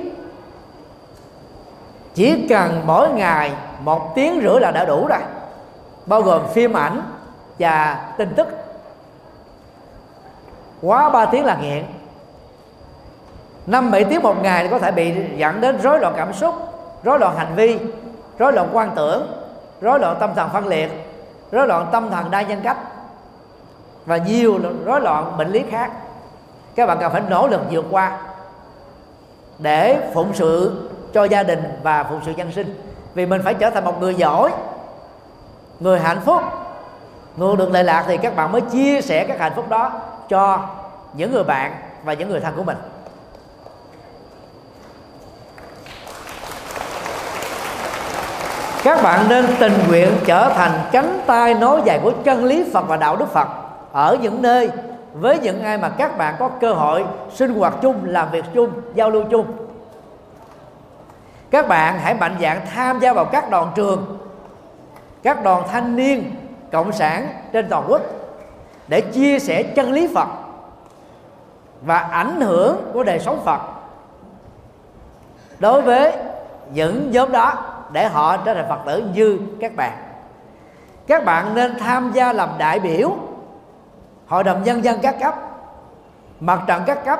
chỉ cần mỗi ngày một tiếng rưỡi là đã đủ rồi, bao gồm phim ảnh và tin tức. Quá ba tiếng là nghiện. Năm bảy tiếng một ngày thì có thể bị dẫn đến rối loạn cảm xúc, rối loạn hành vi, rối loạn quan tưởng, rối loạn tâm thần phân liệt, rối loạn tâm thần đa nhân cách và nhiều rối loạn bệnh lý khác. Các bạn cần phải nỗ lực vượt qua để phụng sự cho gia đình và phụng sự nhân sinh. Vì mình phải trở thành một người giỏi, người hạnh phúc, người được lệ lạc, thì các bạn mới chia sẻ các hạnh phúc đó cho những người bạn và những người thân của mình. Các bạn nên tình nguyện trở thành cánh tay nối dài của chân lý Phật và đạo Đức Phật ở những nơi với những ai mà các bạn có cơ hội sinh hoạt chung, làm việc chung, giao lưu chung. Các bạn hãy mạnh dạn tham gia vào các đoàn trường, các đoàn thanh niên cộng sản trên toàn quốc để chia sẻ chân lý Phật và ảnh hưởng của đời sống Phật đối với những nhóm đó, để họ trở thành Phật tử như các bạn. Các bạn nên tham gia làm đại biểu Hội đồng Nhân dân các cấp, Mặt trận các cấp,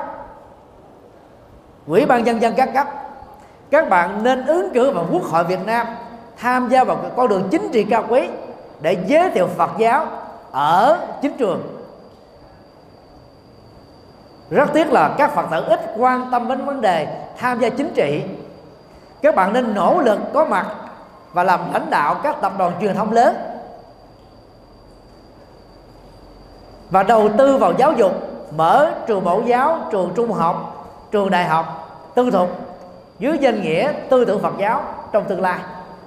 Ủy ban Nhân dân các cấp. Các bạn nên ứng cử vào Quốc hội Việt Nam, tham gia vào con đường chính trị cao quý để giới thiệu Phật giáo ở chính trường. Rất tiếc là các Phật tử ít quan tâm đến vấn đề tham gia chính trị. Các bạn nên nỗ lực có mặt và làm lãnh đạo các tập đoàn truyền thông lớn, và đầu tư vào giáo dục, mở trường mẫu giáo, trường trung học, trường đại học tư thục dưới danh nghĩa tư tưởng Phật giáo trong tương lai.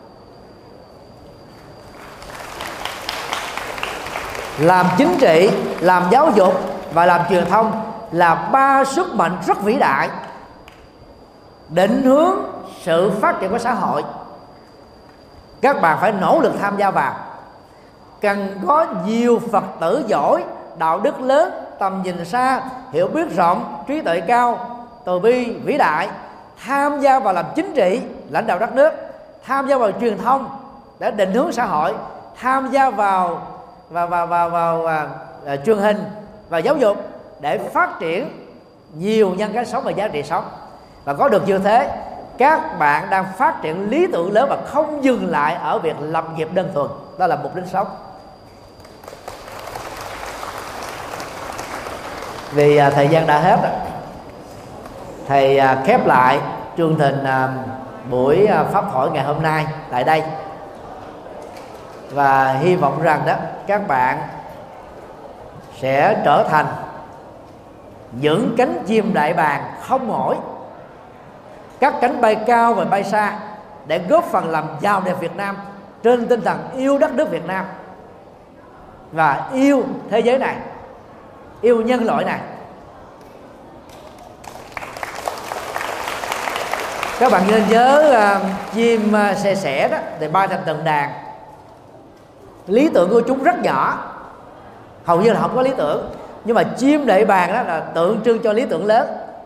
Làm chính trị, làm giáo dục và làm truyền thông là ba sức mạnh rất vĩ đại, định hướng sự phát triển của xã hội. Các bạn phải nỗ lực tham gia vào. Cần có nhiều Phật tử giỏi, đạo đức lớn, tầm nhìn xa, hiểu biết rộng, trí tuệ cao, từ bi vĩ đại, tham gia vào làm chính trị, lãnh đạo đất nước, tham gia vào truyền thông để định hướng xã hội, tham gia vào vào vào vào, vào, vào uh, truyền hình và giáo dục để phát triển nhiều nhân cách sống và giá trị sống. Và có được như thế, các bạn đang phát triển lý tưởng lớn và không dừng lại ở việc lập nghiệp đơn thuần. Đó là mục đích sống. Vì à, thời gian đã hết, thầy à, khép lại chương trình à, buổi à, pháp thoại ngày hôm nay tại đây, và hy vọng rằng đó các bạn sẽ trở thành những cánh chim đại bàng không mỏi, các cánh bay cao và bay xa, để góp phần làm giàu đẹp Việt Nam trên tinh thần yêu đất nước Việt Nam và yêu thế giới này, yêu nhân loại này. Các bạn nên nhớ uh, chim uh, xe sẻ đó thì bay thành từng đàn. Lý tưởng của chúng rất nhỏ, hầu như là không có lý tưởng, nhưng mà chim đại bàng đó là tượng trưng cho lý tưởng lớn.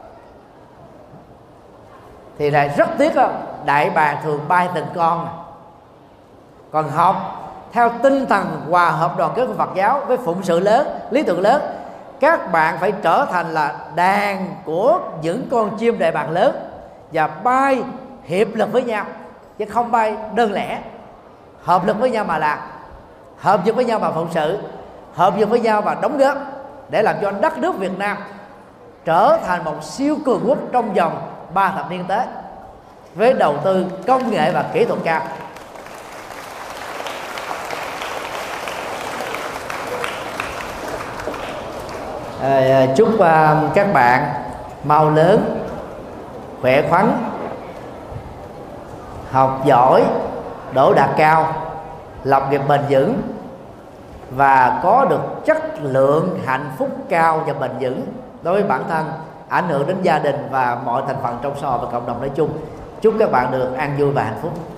Thì lại rất tiếc đó, đại bàng thường bay từng con. Còn học theo tinh thần hòa hợp đoàn kết của Phật giáo với phụng sự lớn, lý tưởng lớn, các bạn phải trở thành là đàn của những con chim đại bàng lớn và bay hiệp lực với nhau, chứ không bay đơn lẻ. Hợp lực với nhau mà làm, hợp lực với nhau mà phụng sự, hợp lực với nhau và đóng góp để làm cho đất nước Việt Nam trở thành một siêu cường quốc trong vòng ba thập niên tới, với đầu tư công nghệ và kỹ thuật cao. À, chúc uh, các bạn mau lớn, khỏe khoắn, học giỏi, đỗ đạt cao, lập nghiệp bền vững và có được chất lượng hạnh phúc cao và bền vững đối với bản thân, ảnh hưởng đến gia đình và mọi thành phần trong xã hội và cộng đồng nói chung. Chúc các bạn được an vui và hạnh phúc.